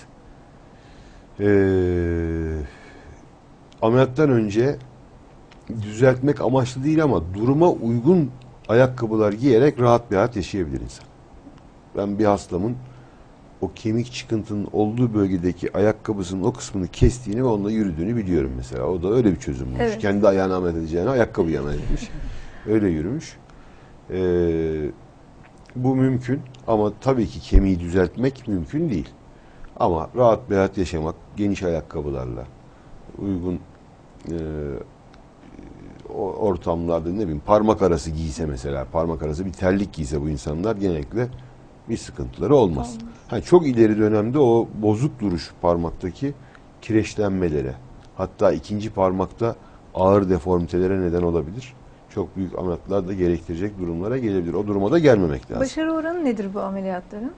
eee ameliyattan önce düzeltmek amaçlı değil ama duruma uygun ayakkabılar giyerek rahat bir hayat yaşayabilir insan. Ben bir hastamın o kemik çıkıntının olduğu bölgedeki ayakkabısının o kısmını kestiğini ve onunla yürüdüğünü biliyorum mesela. O da öyle bir çözüm bulmuş. Evet. Kendi ayağını ameliyat edeceğine ayakkabıyı ameliyat etmiş. Öyle yürümüş. Ee, bu mümkün ama tabii ki kemiği düzeltmek mümkün değil. Ama rahat bir hayat yaşamak, geniş ayakkabılarla, uygun e, o- ortamlarda, ne bileyim, parmak arası giyse mesela, parmak arası bir terlik giyse bu insanlar genellikle bir sıkıntıları olmaz. Olmaz. Ha, çok ileri dönemde o bozuk duruş parmaktaki kireçlenmelere, hatta ikinci parmakta ağır deformitelere neden olabilir. Çok büyük ameliyatlar da gerektirecek durumlara gelebilir. O duruma da gelmemek lazım. Başarı oranı nedir bu ameliyatların?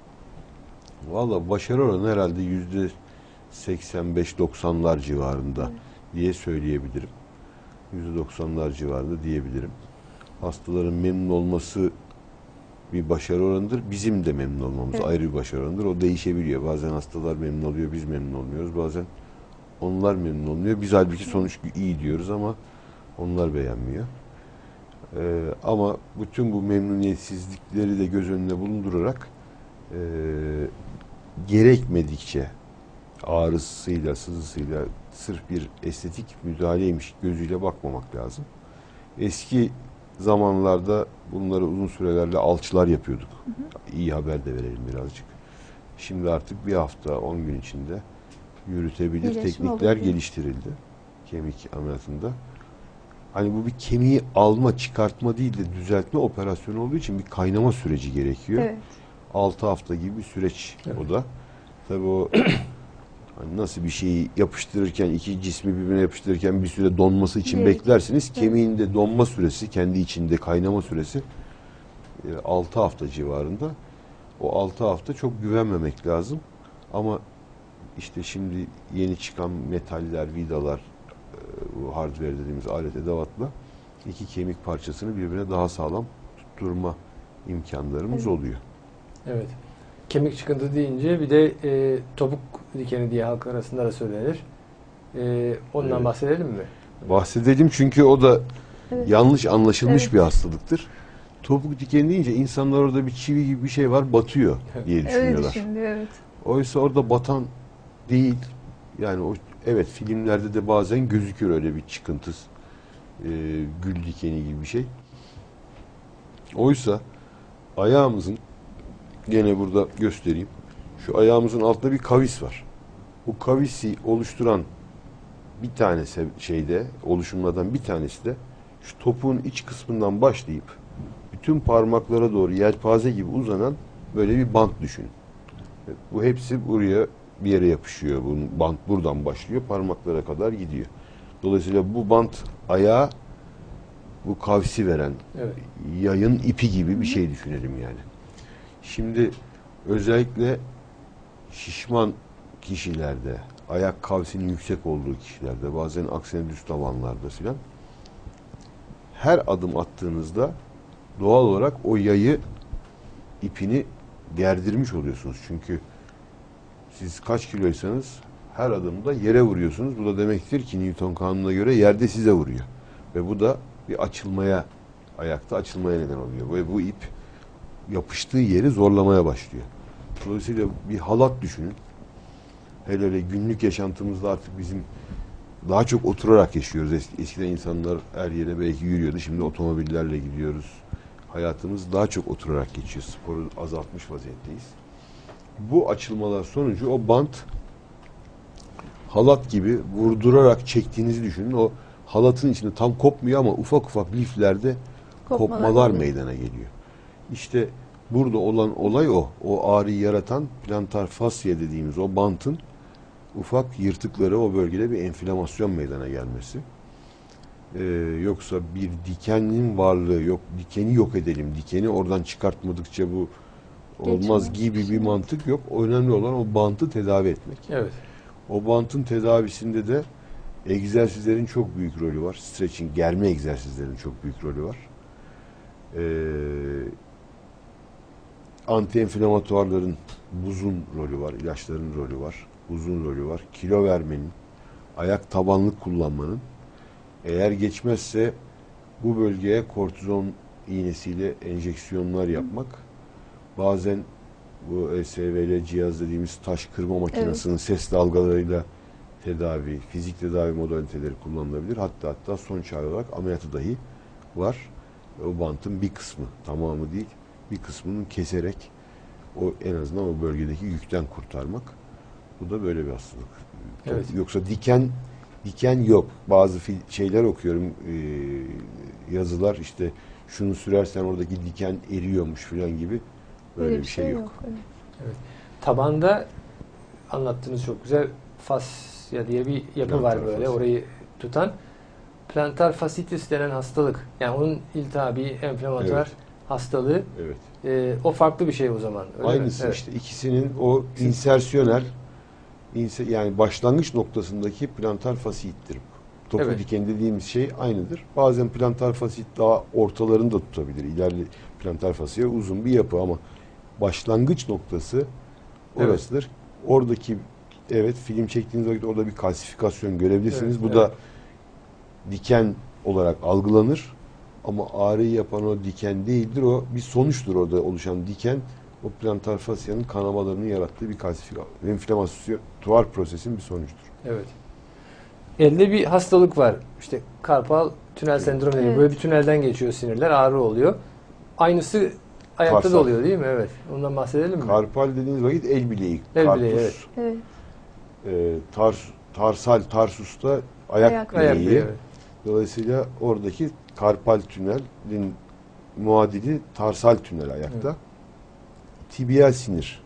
Valla başarı oranı herhalde yüzde seksen beş doksanlar civarında Evet. diye söyleyebilirim. yüzde doksanlar civarında diyebilirim. Hastaların memnun olması bir başarı oranıdır. Bizim de memnun olmamız Evet. ayrı bir başarı oranıdır. O değişebiliyor. Bazen hastalar memnun oluyor, biz memnun olmuyoruz. Bazen onlar memnun olmuyor. Biz halbuki sonuç iyi diyoruz ama onlar beğenmiyor. Ee, ama bütün bu memnuniyetsizlikleri de göz önüne bulundurarak e, gerekmedikçe ağrısıyla, sızısıyla sırf bir estetik müdahaleymiş gözüyle bakmamak lazım. Eski zamanlarda bunları uzun sürelerle alçılar yapıyorduk. Hı hı. İyi haber de verelim birazcık. Şimdi artık bir hafta, on gün içinde yürütebilir İyileşme teknikler olabilir. geliştirildi kemik ameliyatında. Hani bu bir kemiği alma, çıkartma değil de düzeltme operasyonu olduğu için bir kaynama süreci gerekiyor. Evet. altı hafta gibi bir süreç Evet. o da. Tabii o hani nasıl bir şeyi yapıştırırken, iki cismi birbirine yapıştırırken bir süre donması için Evet. beklersiniz. Evet. Kemiğin de donma süresi, kendi içinde kaynama süresi altı hafta civarında. O altı hafta çok güvenmemek lazım. Ama işte şimdi yeni çıkan metaller, vidalar, bu hardware dediğimiz alet edevatla iki kemik parçasını birbirine daha sağlam tutturma imkanlarımız Evet. oluyor. Evet. Kemik çıkıntı deyince bir de e, topuk dikeni diye halk arasında da söylenir. E, ondan Evet. bahsedelim mi? Bahsedelim çünkü o da Evet. yanlış anlaşılmış Evet. bir hastalıktır. Topuk dikeni deyince insanlar orada bir çivi gibi bir şey var batıyor diye Öyle düşünüyorlar. düşünülüyor, evet. Oysa orada batan değil. Yani o evet filmlerde de bazen gözükür öyle bir çıkıntı, e, gül dikeni gibi bir şey. Oysa ayağımızın, gene burada göstereyim. Şu ayağımızın altında bir kavis var. Bu kavisi oluşturan bir tane şeyde, oluşumlardan bir tanesi de şu topuğun iç kısmından başlayıp bütün parmaklara doğru yelpaze gibi uzanan böyle bir bant düşünün. Bu hepsi buraya bir yere yapışıyor. Bu bant buradan başlıyor, parmaklara kadar gidiyor. Dolayısıyla bu bant ayağa bu kavsi veren, Evet. yayın ipi gibi bir şey düşünelim yani. Şimdi özellikle şişman kişilerde, ayak kavsinin yüksek olduğu kişilerde, bazen aksine düz tabanlarda filan her adım attığınızda doğal olarak o yayı ipini gerdirmiş oluyorsunuz. Çünkü siz kaç kiloysanız her adımda yere vuruyorsunuz. Bu da demektir ki Newton kanununa göre yerde size vuruyor. Ve bu da bir açılmaya, ayakta açılmaya neden oluyor. Ve bu ip yapıştığı yeri zorlamaya başlıyor. Dolayısıyla bir halat düşünün. Hele hele günlük yaşantımızda artık bizim daha çok oturarak yaşıyoruz. Eski, eskiden insanlar her yere belki yürüyordu. Şimdi otomobillerle gidiyoruz. Hayatımız daha çok oturarak geçiyor. Sporu azaltmış vaziyetteyiz. Bu açılmalar sonucu o bant halat gibi vurdurarak çektiğinizi düşünün. O halatın içinde tam kopmuyor ama ufak ufak liflerde Kopmalar kopmalar oluyor. meydana geliyor. İşte burada olan olay o. O ağrıyı yaratan plantar fasya dediğimiz o bantın ufak yırtıkları, o bölgede bir enflamasyon meydana gelmesi. Ee, yoksa bir dikenin varlığı yok, dikeni yok edelim, dikeni oradan çıkartmadıkça bu olmaz Geçmez. gibi bir mantık yok. Önemli olan o bantı tedavi etmek. Evet. O bantın tedavisinde de egzersizlerin çok büyük rolü var. Stretching, germe egzersizlerin çok büyük rolü var. Ee, anti-enflamatuarların buzun rolü var, ilaçların rolü var, buzun rolü var. Kilo vermenin, ayak tabanlık kullanmanın, eğer geçmezse bu bölgeye kortizon iğnesiyle enjeksiyonlar yapmak, bazen bu E S V L cihaz dediğimiz taş kırma makinesinin evet. ses dalgalarıyla tedavi, fizik tedavi modaliteleri kullanılabilir. Hatta hatta son çare olarak ameliyatı dahi var. O bantın bir kısmı, tamamı değil, bir kısmını keserek o en azından o bölgedeki yükten kurtarmak. Bu da böyle bir hastalık. Evet. Yoksa diken diken yok. Bazı şeyler okuyorum, e, yazılar işte şunu sürersen oradaki diken eriyormuş falan gibi. Böyle bir, bir şey, şey yok. yok. Evet. Evet. Tabanda anlattığınız çok güzel fasya diye bir yapı Plantar var böyle fasya. orayı tutan. plantar fasciitis denen hastalık. Yani onun iltihabi, enflamatuar Evet. hastalığı. Evet. E, o farklı bir şey o zaman. Öyle Aynısı mi? Evet. işte ikisinin o insersiyonel inse- yani başlangıç noktasındaki plantar fasiyittir. Topu Evet. diken dediğimiz şey aynıdır. Bazen plantar fasiyit daha ortalarını da tutabilir. İlerli plantar fasiye uzun bir yapı ama başlangıç noktası orasıdır. Oradaki evet film çektiğiniz vakit orada bir kalsifikasyon görebilirsiniz. Evet, Bu da evet. diken olarak algılanır. Ama ağrıyı yapan o diken değildir. O bir sonuçtur orada oluşan diken. O plantar fasyanın kanamalarını yarattığı bir kalsifikasyon, enflamatuar prosesin bir sonucudur. Evet. Elde bir hastalık var. İşte karpal tünel sendromu deniyor. Evet. Böyle bir tünelden geçiyor sinirler, ağrı oluyor. Aynısı ayakta Tarsal. da oluyor değil mi? Evet. Ondan bahsedelim mi? Karpal dediğiniz vakit el bileği, El karpus, bileği, evet. Evet. e, tars, tarsal, tarsusta ayak, Ayak bileği. Ayak bileği, evet. Dolayısıyla oradaki karpal tünelin muadili tarsal tünel ayakta. Evet. Tibial sinir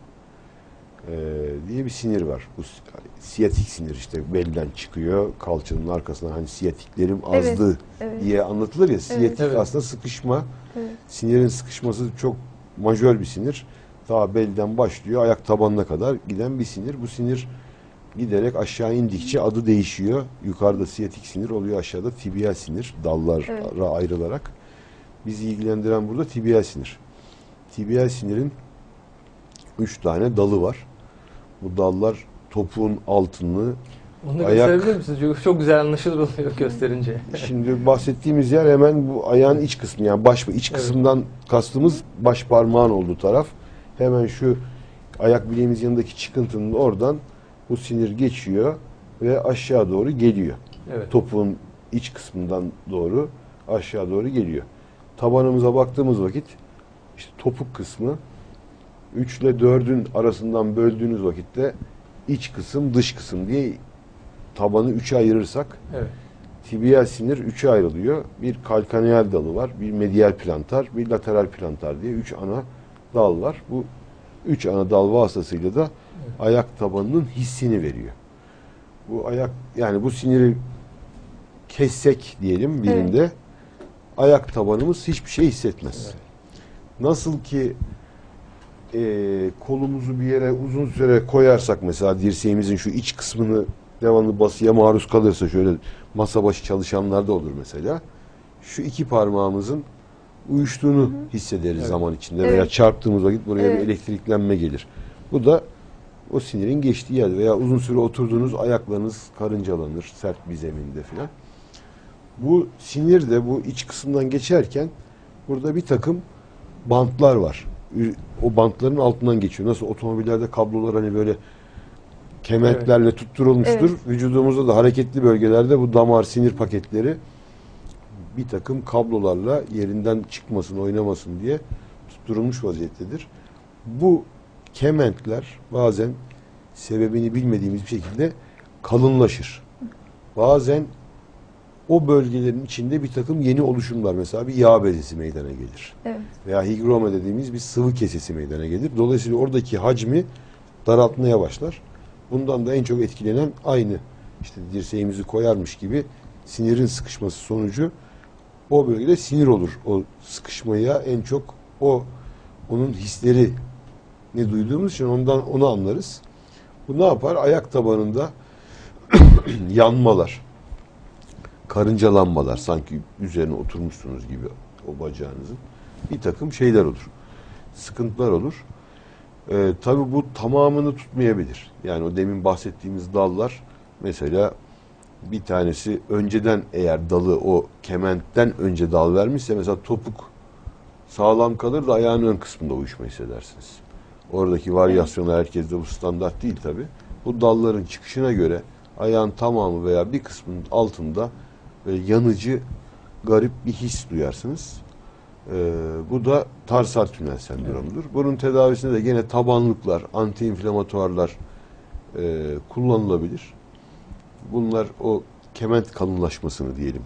e, diye bir sinir var. Bu siyatik sinir işte belden çıkıyor, kalçanın arkasından hani siyatiklerim Evet, azdı evet. diye anlatılır ya. Siyatik Evet. aslında sıkışma. Evet. Sinirin sıkışması çok majör bir sinir. Ta belden başlıyor, ayak tabanına kadar giden bir sinir. Bu sinir giderek aşağı indikçe adı değişiyor. Yukarıda siyatik sinir oluyor, aşağıda tibial sinir dallara Evet. ayrılarak. Bizi ilgilendiren burada tibial sinir. Tibial sinirin üç tane dalı var. Bu dallar topuğun altını, Onu da ayak- gösterebilir misiniz? Çünkü çok güzel anlaşılır oluyor gösterince. şimdi bahsettiğimiz yer hemen bu ayağın iç kısmı, yani baş iç Evet. kısımdan kastımız baş parmağın olduğu taraf. Hemen şu ayak bileğimiz yanındaki çıkıntının oradan bu sinir geçiyor ve aşağı doğru geliyor. Evet. Topuğun iç kısmından doğru aşağı doğru geliyor. Tabanımıza baktığımız vakit işte topuk kısmı üç ile dördün arasından böldüğünüz vakitte iç kısım, dış kısım diye tabanı üçe ayırırsak Evet. tibial sinir üçe ayrılıyor. Bir kalkaneal dalı var, bir medial plantar, bir lateral plantar diye üç ana dal var. Bu üç ana dal vasıtasıyla da Evet. ayak tabanının hissini veriyor. Bu ayak yani bu siniri kessek diyelim birinde ayak tabanımız hiçbir şey hissetmez. Evet. Nasıl ki e, kolumuzu bir yere uzun süre koyarsak mesela dirseğimizin şu iç kısmını devamlı basıya maruz kalırsa şöyle masa başı çalışanlarda olur mesela. Şu iki parmağımızın uyuştuğunu Hı hı. hissederiz Evet. zaman içinde Evet. veya çarptığımız vakit buraya Evet. bir elektriklenme gelir. Bu da o sinirin geçtiği yer veya uzun süre oturduğunuz ayaklarınız karıncalanır sert bir zeminde filan. Bu sinir de bu iç kısımdan geçerken burada bir takım bantlar var. Ü- O bantların altından geçiyor. Nasıl otomobillerde kablolar hani böyle kementlerle tutturulmuştur. Evet. Vücudumuzda da hareketli bölgelerde bu damar sinir paketleri bir takım kablolarla yerinden çıkmasın, oynamasın diye tutturulmuş vaziyettedir. Bu kementler bazen sebebini bilmediğimiz bir şekilde kalınlaşır. Bazen o bölgelerin içinde bir takım yeni oluşumlar, mesela bir yağ bezesi meydana gelir. Evet. Veya higroma dediğimiz bir sıvı kesesi meydana gelir. Dolayısıyla oradaki hacmi daraltmaya başlar. Bundan da en çok etkilenen aynı işte dirseğimizi koyarmış gibi sinirin sıkışması sonucu o bölgede sinir olur. O sıkışmaya en çok o onun hisleri ne duyduğumuz için ondan onu anlarız. Bu ne yapar? Ayak tabanında yanmalar, karıncalanmalar, sanki üzerine oturmuşsunuz gibi o bacağınızın bir takım şeyler olur. Sıkıntılar olur. Ee, tabii bu tamamını tutmayabilir. Yani o demin bahsettiğimiz dallar mesela bir tanesi önceden eğer dalı o kementten önce dal vermişse mesela topuk sağlam kalır da ayağın ön kısmında uyuşma hissedersiniz. Oradaki varyasyonlar herkeste bu standart değil tabii. Bu dalların çıkışına göre ayağın tamamı veya bir kısmının altında böyle yanıcı garip bir his duyarsınız. Ee, bu da tarsal tünel sendromudur. Bunun tedavisinde de gene tabanlıklar, antiinflamatuarlar e, kullanılabilir. Bunlar o kement kalınlaşmasını diyelim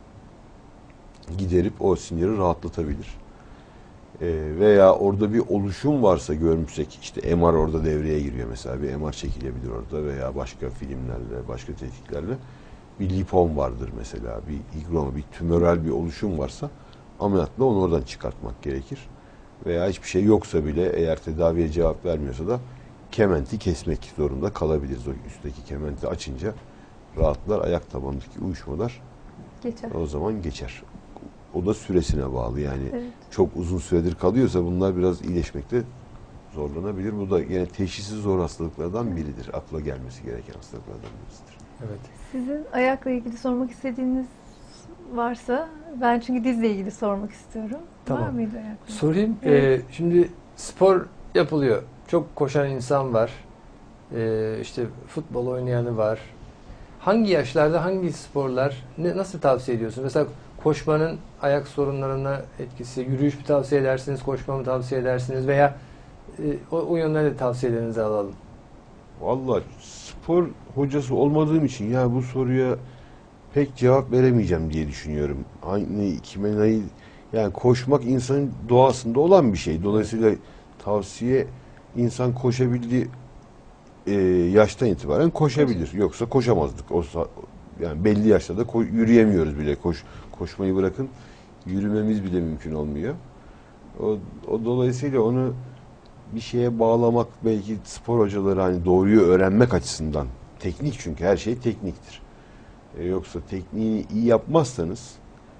giderip o siniri rahatlatabilir. Ee, veya orada bir oluşum varsa görmüşsek işte M R orada devreye giriyor mesela, bir M R çekilebilir orada veya başka filmlerle, başka tetkiklerle bir lipom vardır mesela, bir higroma, bir tümöral bir oluşum varsa ameliyatla onu oradan çıkartmak gerekir. Veya hiçbir şey yoksa bile eğer tedaviye cevap vermiyorsa da kementi kesmek zorunda kalabiliriz. O üstteki kementi açınca rahatlar, ayak tabanındaki uyuşmalar Geçer. o zaman geçer. O da süresine bağlı yani. Evet. Çok uzun süredir kalıyorsa bunlar biraz iyileşmekte zorlanabilir. Bu da yine teşhisi zor hastalıklardan biridir. Akla gelmesi gereken hastalıklardan birisidir. Evet. Sizin ayakla ilgili sormak istediğiniz varsa, ben çünkü dizle ilgili sormak istiyorum. Tamam. Var mıydı ayakla? Sorayım. Evet. Ee, şimdi spor yapılıyor. Çok koşan insan var. Ee, işte futbol oynayanı var. Hangi yaşlarda hangi sporlar ne, nasıl tavsiye ediyorsun? Mesela koşmanın ayak sorunlarına etkisi, yürüyüş mü tavsiye edersiniz, koşma mı tavsiye edersiniz veya e, o, o yönlerde tavsiyelerinizi alalım. Vallahi spor hocası olmadığım için ya bu soruya pek cevap veremeyeceğim diye düşünüyorum. Hangi kime neyi, yani koşmak insanın doğasında olan bir şey. Dolayısıyla tavsiye, insan koşabildiği e, yaştan itibaren koşabilir. Yoksa koşamazdık. O sa- yani belli yaşlarda ko- yürüyemiyoruz bile. Koş koşmayı bırakın, yürümemiz bile mümkün olmuyor. O, o dolayısıyla onu bir şeye bağlamak, belki spor hocaları hani doğruyu öğrenmek açısından, teknik, çünkü her şey tekniktir. E, yoksa tekniğini iyi yapmazsanız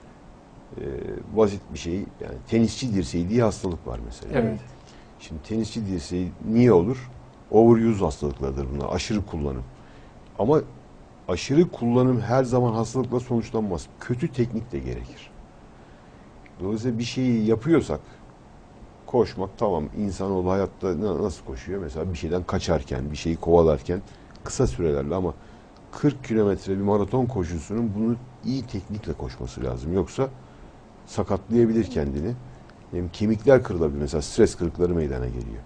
e, basit bir şey, yani tenisçi dirseği diye hastalık var mesela. Evet. Şimdi tenisçi dirseği niye olur? Overuse hastalıklardır bunlar. Aşırı kullanım. Ama aşırı kullanım her zaman hastalıkla sonuçlanmaz. Kötü teknik de gerekir. Dolayısıyla bir şeyi yapıyorsak, koşmak tamam, insanoğlu hayatta nasıl koşuyor? Mesela bir şeyden kaçarken, bir şeyi kovalarken kısa sürelerle, ama kırk kilometre bir maraton koşusunun bunu iyi teknikle koşması lazım. Yoksa sakatlayabilir kendini. Yani kemikler kırılabilir. Mesela stres kırıkları meydana geliyor.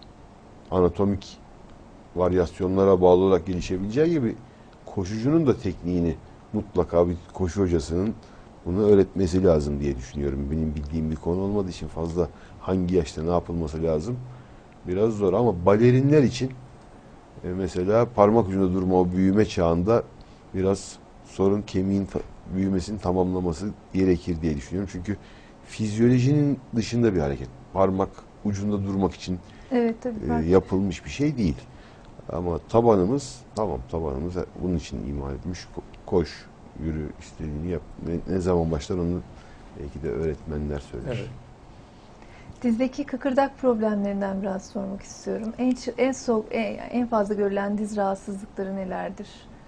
Anatomik varyasyonlara bağlı olarak gelişebileceği gibi koşucunun da tekniğini mutlaka bir koşu hocasının bunu öğretmesi lazım diye düşünüyorum. Benim bildiğim bir konu olmadığı için fazla hangi yaşta ne yapılması lazım biraz zor, ama balerinler için e, mesela parmak ucunda durma, o büyüme çağında biraz sorun, kemiğin ta- büyümesini tamamlaması gerekir diye düşünüyorum. Çünkü fizyolojinin dışında bir hareket. Parmak ucunda durmak için Evet tabii. e, farklı. yapılmış bir şey değil. Ama tabanımız, tamam, tabanımız bunun için imal edilmiş. Ko- Koş, yürü, istediğini yap. Ne, ne zaman başlar onu belki de öğretmenler söyler. Evet. Dizdeki kıkırdak problemlerinden biraz sormak istiyorum. En ç- en so en, en fazla görülen diz rahatsızlıkları nelerdir?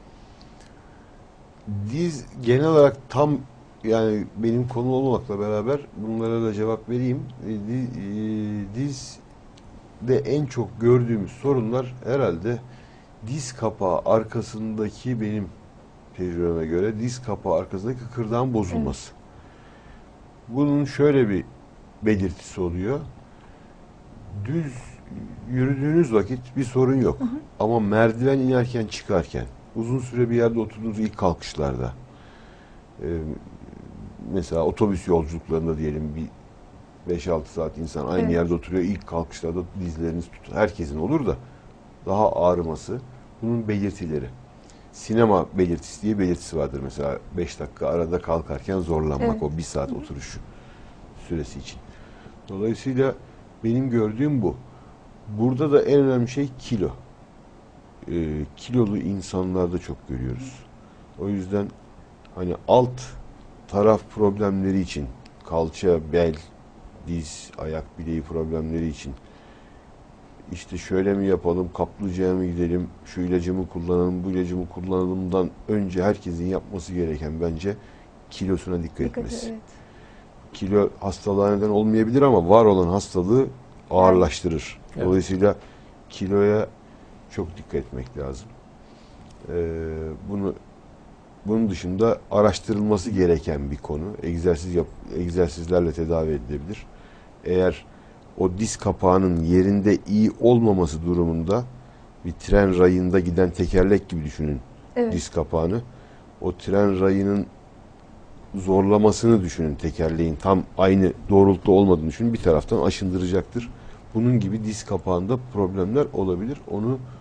Diz genel olarak tam, yani benim konu olmamakla beraber bunlara da cevap vereyim. E, di- e, Dizde en çok gördüğümüz sorunlar herhalde diz kapağı arkasındaki, benim tecrübeme göre diz kapağı arkasındaki kıkırdağın bozulması. Bunun şöyle bir belirtisi oluyor. Düz yürüdüğünüz vakit bir sorun yok. Hı hı. Ama merdiven inerken, çıkarken, uzun süre bir yerde oturduğunuz ilk kalkışlarda, e, mesela otobüs yolculuklarında diyelim, bir beş altı saat insan aynı Evet. yerde oturuyor. İlk kalkışlarda dizleriniz tutuyor. Herkesin olur da daha ağrıması bunun belirtileri. Sinema belirtisi diye belirtisi vardır. Mesela beş dakika arada kalkarken zorlanmak, Evet. o bir saat oturuş süresi için. Dolayısıyla benim gördüğüm bu. Burada da en önemli şey kilo. Ee, kilolu insanlarda çok görüyoruz. O yüzden hani alt taraf problemleri için, kalça, bel, diz, ayak bileği problemleri için işte şöyle mi yapalım, kaplıcaya mı gidelim, şu ilacı mı kullanalım, bu ilacı mı kullanalımdan önce herkesin yapması gereken bence kilosuna dikkat, Dikkat etmesi. evet. Kilo hastalığa neden olmayabilir ama var olan hastalığı ağırlaştırır. Evet. Dolayısıyla kiloya çok dikkat etmek lazım. Ee, bunu bunun dışında araştırılması gereken bir konu. Egzersiz yap, egzersizlerle tedavi edilebilir. Eğer o diz kapağının yerinde iyi olmaması durumunda, bir tren rayında giden tekerlek gibi düşünün Evet. diz kapağını. O tren rayının zorlamasını düşünün, tekerleğin tam aynı doğrultuda olmadığını düşünün. Bir taraftan aşındıracaktır. Bunun gibi diz kapağında problemler olabilir. Onu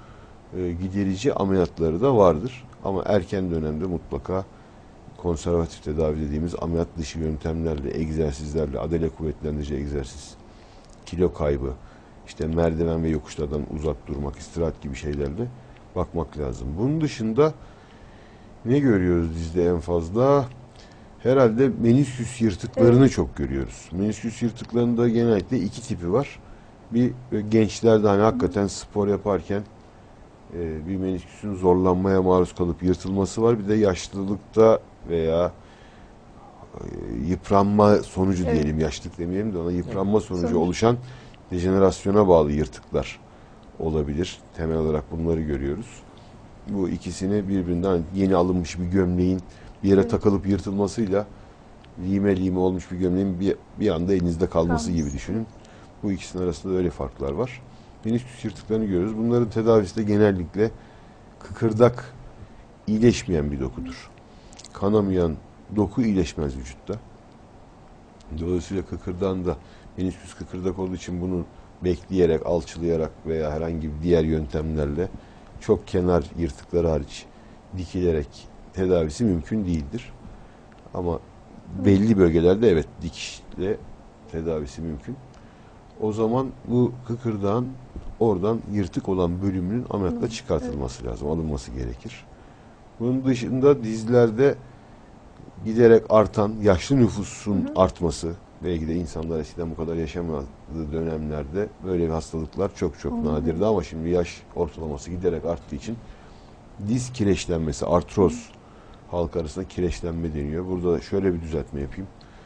e, giderici ameliyatları da vardır. Ama erken dönemde mutlaka konservatif tedavi dediğimiz ameliyat dışı yöntemlerle, egzersizlerle, adele kuvvetlendirici egzersiz, kilo kaybı, işte merdiven ve yokuşlardan uzak durmak, istirahat gibi şeylerle bakmak lazım. Bunun dışında ne görüyoruz dizde en fazla? Herhalde menisküs yırtıklarını Evet. çok görüyoruz. Menisküs yırtıklarında genellikle iki tipi var. Bir gençlerde hani hakikaten spor yaparken e, bir menisküsün zorlanmaya maruz kalıp yırtılması var. Bir de yaşlılıkta veya e, yıpranma sonucu Evet. diyelim, yaşlılık demeyelim de ona yıpranma sonucu Sonuç. oluşan dejenerasyona bağlı yırtıklar olabilir. Temel olarak bunları görüyoruz. Bu ikisini birbirinden yeni alınmış bir gömleğin bir yere Evet. takılıp yırtılmasıyla lime lime olmuş bir gömleğin bir, bir anda elinizde kalması Kalması. gibi düşünün. Bu ikisinin arasında öyle farklar var. Menisküs yırtıklarını görüyoruz. Bunların tedavisi de genellikle kıkırdak iyileşmeyen bir dokudur. Kanamayan doku iyileşmez vücutta. Dolayısıyla kıkırdağın da menisküs kıkırdak olduğu için bunu bekleyerek, alçılayarak veya herhangi bir diğer yöntemlerle çok kenar yırtıkları hariç dikilerek tedavisi mümkün değildir. Ama belli bölgelerde evet dikişle tedavisi mümkün. O zaman bu kıkırdağın oradan yırtık olan bölümünün ameliyatla çıkartılması lazım, alınması gerekir. Bunun dışında dizlerde giderek artan yaşlı nüfusun Hı hı. artması, belki de insanlar eskiden bu kadar yaşamadığı dönemlerde böyle bir hastalıklar çok çok Olabilir. nadirdi ama şimdi yaş ortalaması giderek arttığı için diz kireçlenmesi, artroz halk arasında kireçlenme deniyor. Burada şöyle bir düzeltme yapayım.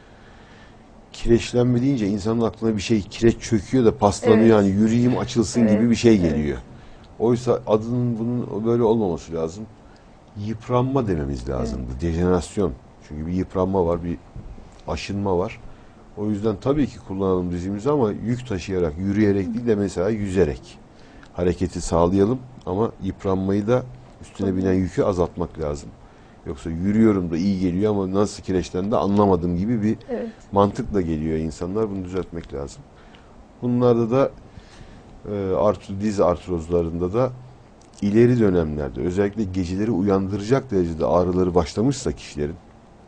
Kireçlenme deyince insanın aklına bir şey kireç çöküyor da paslanıyor, Evet. yani yüreğim açılsın Evet, gibi bir şey evet. geliyor. Oysa adının bunun böyle olmaması lazım. Yıpranma dememiz lazımdı. Dejenerasyon. Çünkü bir yıpranma var, bir aşınma var. O yüzden tabii ki kullanalım dizimizi ama yük taşıyarak, yürüyerek değil de mesela yüzerek hareketi sağlayalım ama yıpranmayı da üstüne binen yükü azaltmak lazım. Yoksa yürüyorum da iyi geliyor ama nasıl kireçlendi anlamadım gibi bir Evet. mantıkla geliyor insanlar. Bunu düzeltmek lazım. Bunlarda da e, art, diz artrozlarında da ileri dönemlerde özellikle geceleri uyandıracak derecede ağrıları başlamışsa kişilerin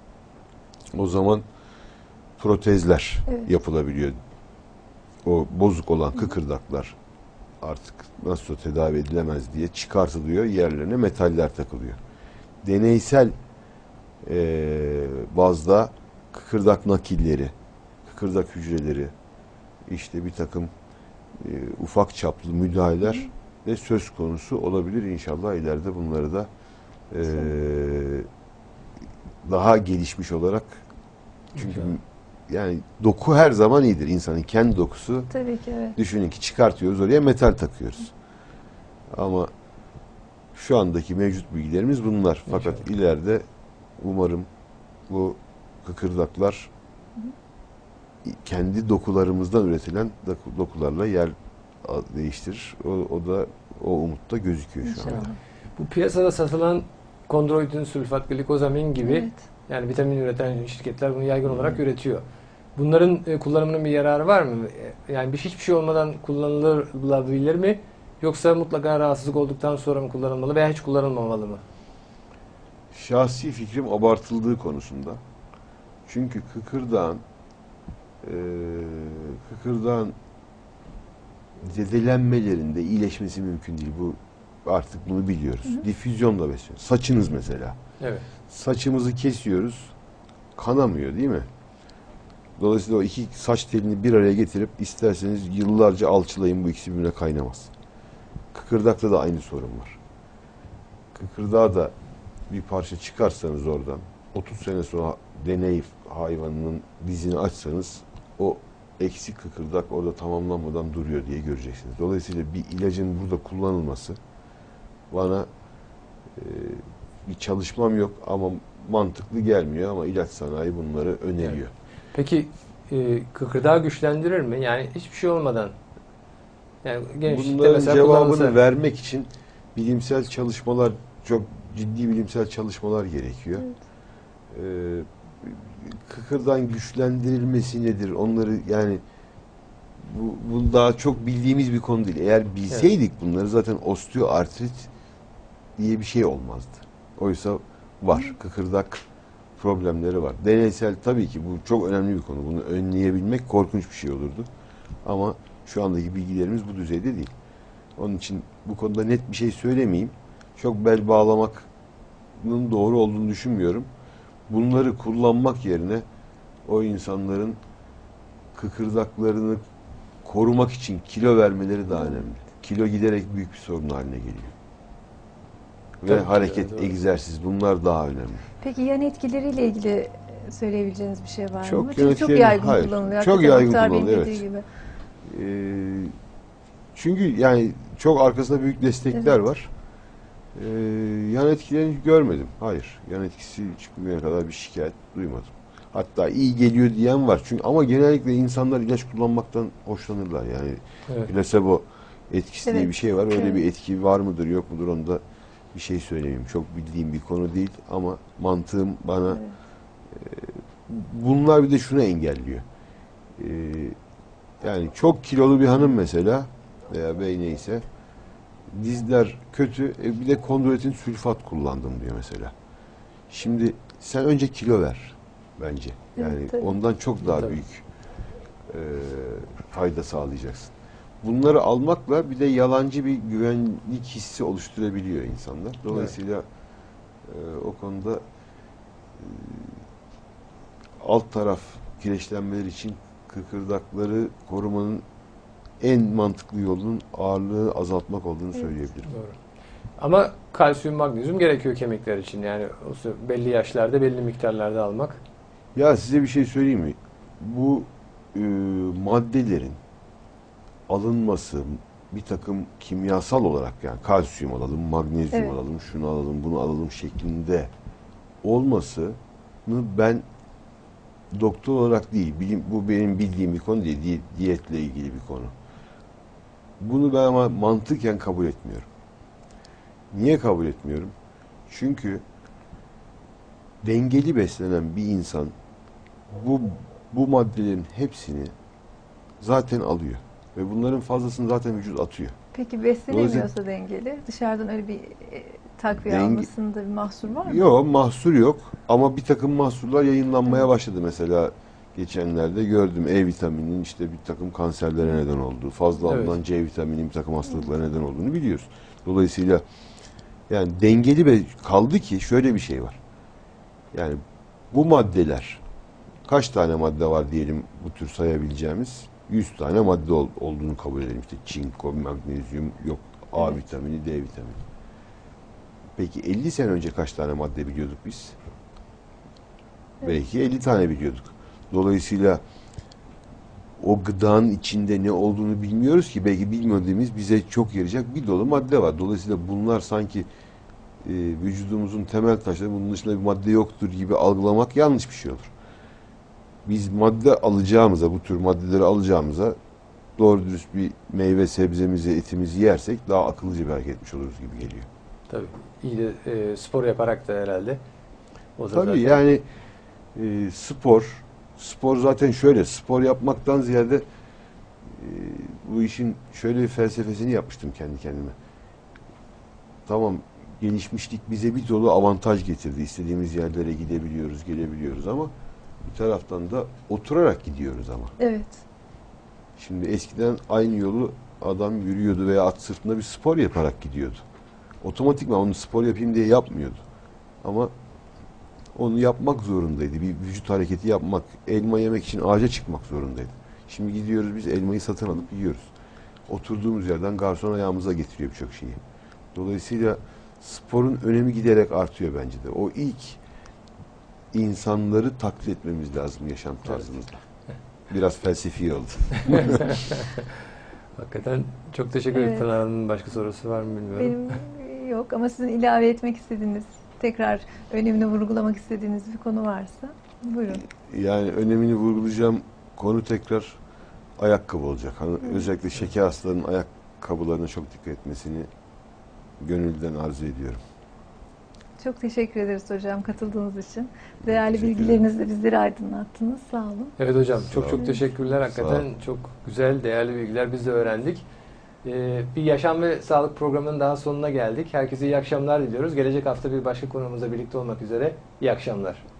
o zaman protezler Evet. yapılabiliyor. O bozuk olan kıkırdaklar artık nasıl tedavi edilemez diye çıkartılıyor. Yerlerine metaller takılıyor. Deneysel e, bazda kıkırdak nakilleri, kıkırdak hücreleri, işte bir takım e, ufak çaplı müdahaleler de söz konusu olabilir. İnşallah ileride bunları da e, daha gelişmiş olarak, çünkü yani doku her zaman iyidir. İnsanın kendi dokusu. Tabii ki evet. Düşünün ki çıkartıyoruz, oraya metal takıyoruz. Ama şu andaki mevcut bilgilerimiz bunlar. Fakat İnşallah. ileride umarım bu kıkırdaklar kendi dokularımızdan üretilen doku- dokularla yer değiştirir. O, o da o umut da gözüküyor şu anda. İnşallah. Bu piyasada satılan kondroitin, sülfat, glikozamin gibi Evet. yani vitamin üreten şirketler bunu yaygın olarak üretiyor. Bunların e, kullanımının bir yararı var mı? E, Yani bir hiçbir şey olmadan kullanılabilir mi? Yoksa mutlaka rahatsızlık olduktan sonra mı kullanılmalı veya hiç kullanılmamalı mı? Şahsi fikrim abartıldığı konusunda. Çünkü kıkırdağın e, kıkırdağın zedelenmelerinde iyileşmesi mümkün değil. Bu artık bunu biliyoruz. Hı hı. Difüzyonla besliyor. Saçınız mesela. Evet. Saçımızı kesiyoruz. Kanamıyor değil mi? Dolayısıyla o iki saç telini bir araya getirip isterseniz yıllarca alçılayın, bu ikisi birbirine kaynamaz. Kıkırdakta da aynı sorun var. Kıkırdağı da bir parça çıkarsanız oradan otuz sene sonra deney hayvanının dizini açsanız o eksik kıkırdak orada tamamlanmadan duruyor diye göreceksiniz. Dolayısıyla bir ilacın burada kullanılması bana e, bir çalışmam yok ama mantıklı gelmiyor ama ilaç sanayi bunları öneriyor. Peki e, kıkırdağı güçlendirir mi? Yani hiçbir şey olmadan. Yani gençlikte Bunların mesela cevabını kullanılsa. vermek için bilimsel çalışmalar, çok ciddi bilimsel çalışmalar gerekiyor. Evet. Ee, kıkırdağın güçlendirilmesi nedir? Onları yani bu, bu daha çok bildiğimiz bir konu değil. Eğer bilseydik evet. bunları zaten osteoartrit diye bir şey olmazdı. Oysa var. Kıkırdak problemleri var. Deneysel tabii ki bu çok önemli bir konu. Bunu önleyebilmek korkunç bir şey olurdu. Ama şu andaki bilgilerimiz bu düzeyde değil. Onun için bu konuda net bir şey söylemeyeyim. Çok bel bağlamanın doğru olduğunu düşünmüyorum. Bunları kullanmak yerine o insanların kıkırdaklarını korumak için kilo vermeleri daha önemli. Kilo giderek büyük bir sorun haline geliyor. Ve Tabii hareket, ki, egzersiz bunlar daha önemli. Peki yan etkileriyle ilgili söyleyebileceğiniz bir şey var çok mı? Çünkü çok yaygın hayır, kullanılıyor. Çok Hakikaten yaygın kullanılıyor, evet. Gibi. Ee, çünkü yani çok arkasında büyük destekler evet. var. Ee, yan etkilerini görmedim. Hayır. Yan etkisi çıkmaya kadar bir şikayet duymadım. Hatta iyi geliyor diyen var. Çünkü ama genellikle insanlar ilaç kullanmaktan hoşlanırlar. Yani evet. Plasebo etkisi evet. diye bir şey var. Öyle evet. bir etki var mıdır yok mudur onu da bir şey söyleyeyim. Çok bildiğim bir konu değil ama mantığım bana evet. e, bunlar bir de şunu engelliyor. E, yani çok kilolu bir hanım mesela veya bey neyse dizler kötü e, bir de kondroitin sülfat kullandım diyor mesela. Şimdi sen önce kilo ver bence. Yani evet, ondan çok daha tabii. büyük e, fayda sağlayacaksın. Bunları almakla bir de yalancı bir güvenlik hissi oluşturabiliyor insanlar. Dolayısıyla evet. e, o konuda e, alt taraf kireçlenmeleri için kıkırdakları korumanın en mantıklı yolunun ağırlığı azaltmak olduğunu evet. söyleyebilirim. Doğru. Ama kalsiyum, magnezyum gerekiyor kemikler için. Yani belli yaşlarda belli miktarlarda almak. Ya size bir şey söyleyeyim mi? Bu e, maddelerin alınması bir takım kimyasal olarak yani kalsiyum alalım, magnezyum evet. alalım, şunu alalım, bunu alalım şeklinde olmasını ben doktor olarak değil, bilim, bu benim bildiğim bir konu değil, di, diyetle ilgili bir konu. Bunu ben ama mantıken kabul etmiyorum. Niye kabul etmiyorum? Çünkü dengeli beslenen bir insan bu bu maddelerin hepsini zaten alıyor. Ve bunların fazlasını zaten vücut atıyor. Peki beslenemiyorsa dengeli, dışarıdan öyle bir e, takviye denge... almasında bir mahsur var mı? Yok, mahsur yok. Ama bir takım mahsurlar yayınlanmaya evet. başladı. Mesela geçenlerde gördüm E vitamininin işte bir takım kanserlere neden olduğu, fazla evet. alınan C vitaminin bir takım hastalıklara neden olduğunu biliyoruz. Dolayısıyla yani dengeli ve kaldı ki şöyle bir şey var. Yani bu maddeler kaç tane madde var diyelim bu tür sayabileceğimiz yüz tane madde ol, olduğunu kabul edelim. İşte çinko, magnezyum, yok A evet. vitamini, D vitamini. Peki elli sene önce kaç tane madde biliyorduk biz? Evet. Belki elli tane biliyorduk. Dolayısıyla o gıdanın içinde ne olduğunu bilmiyoruz ki. Belki bilmediğimiz bize çok yarayacak bir dolu madde var. Dolayısıyla bunlar sanki e, vücudumuzun temel taşları, bunun dışında bir madde yoktur gibi algılamak yanlış bir şey olur. Biz madde alacağımıza, bu tür maddeleri alacağımıza doğru dürüst bir meyve, sebzemizi, etimizi yersek daha akıllıca bir hareket etmiş oluruz gibi geliyor. Tabii. İyi de e, spor yaparak da herhalde. O da Tabii zaten... yani e, spor, spor zaten şöyle, spor yapmaktan ziyade e, bu işin şöyle bir felsefesini yapmıştım kendi kendime. Tamam, gelişmişlik bize bir dolu avantaj getirdi. İstediğimiz yerlere gidebiliyoruz, gelebiliyoruz ama bir taraftan da oturarak gidiyoruz ama. Evet. Şimdi eskiden aynı yolu adam yürüyordu veya at sırtında bir spor yaparak gidiyordu. Otomatikman onu spor yapayım diye yapmıyordu. Ama onu yapmak zorundaydı. Bir vücut hareketi yapmak, elma yemek için ağaca çıkmak zorundaydı. Şimdi gidiyoruz biz elmayı satın alıp yiyoruz. Oturduğumuz yerden garson ayağımıza getiriyor birçok şeyi. Dolayısıyla sporun önemi giderek artıyor bence de. O ilk insanları taklit etmemiz lazım yaşam tarzımızda. Evet. Biraz felsefi oldu. Hakikaten çok teşekkür ederim. Evet. Pınar Hanım'ın başka sorusu var mı bilmiyorum. Benim yok ama sizin ilave etmek istediğiniz, tekrar önemini vurgulamak istediğiniz bir konu varsa buyurun. Yani önemini vurgulayacağım konu tekrar ayakkabı olacak. Hani özellikle şeker hastalarının ayakkabılarına çok dikkat etmesini gönülden arzu ediyorum. Çok teşekkür ederiz hocam katıldığınız için. Değerli Teşekkür ederim. bilgilerinizle bizleri aydınlattınız. Sağ olun. Evet hocam, çok Sağ çok olun. teşekkürler. Hakikaten Sağ olun. çok güzel, değerli bilgiler biz de öğrendik. Ee, bir yaşam ve sağlık programının daha sonuna geldik. Herkese iyi akşamlar diliyoruz. Gelecek hafta bir başka konumuzla birlikte olmak üzere. İyi akşamlar.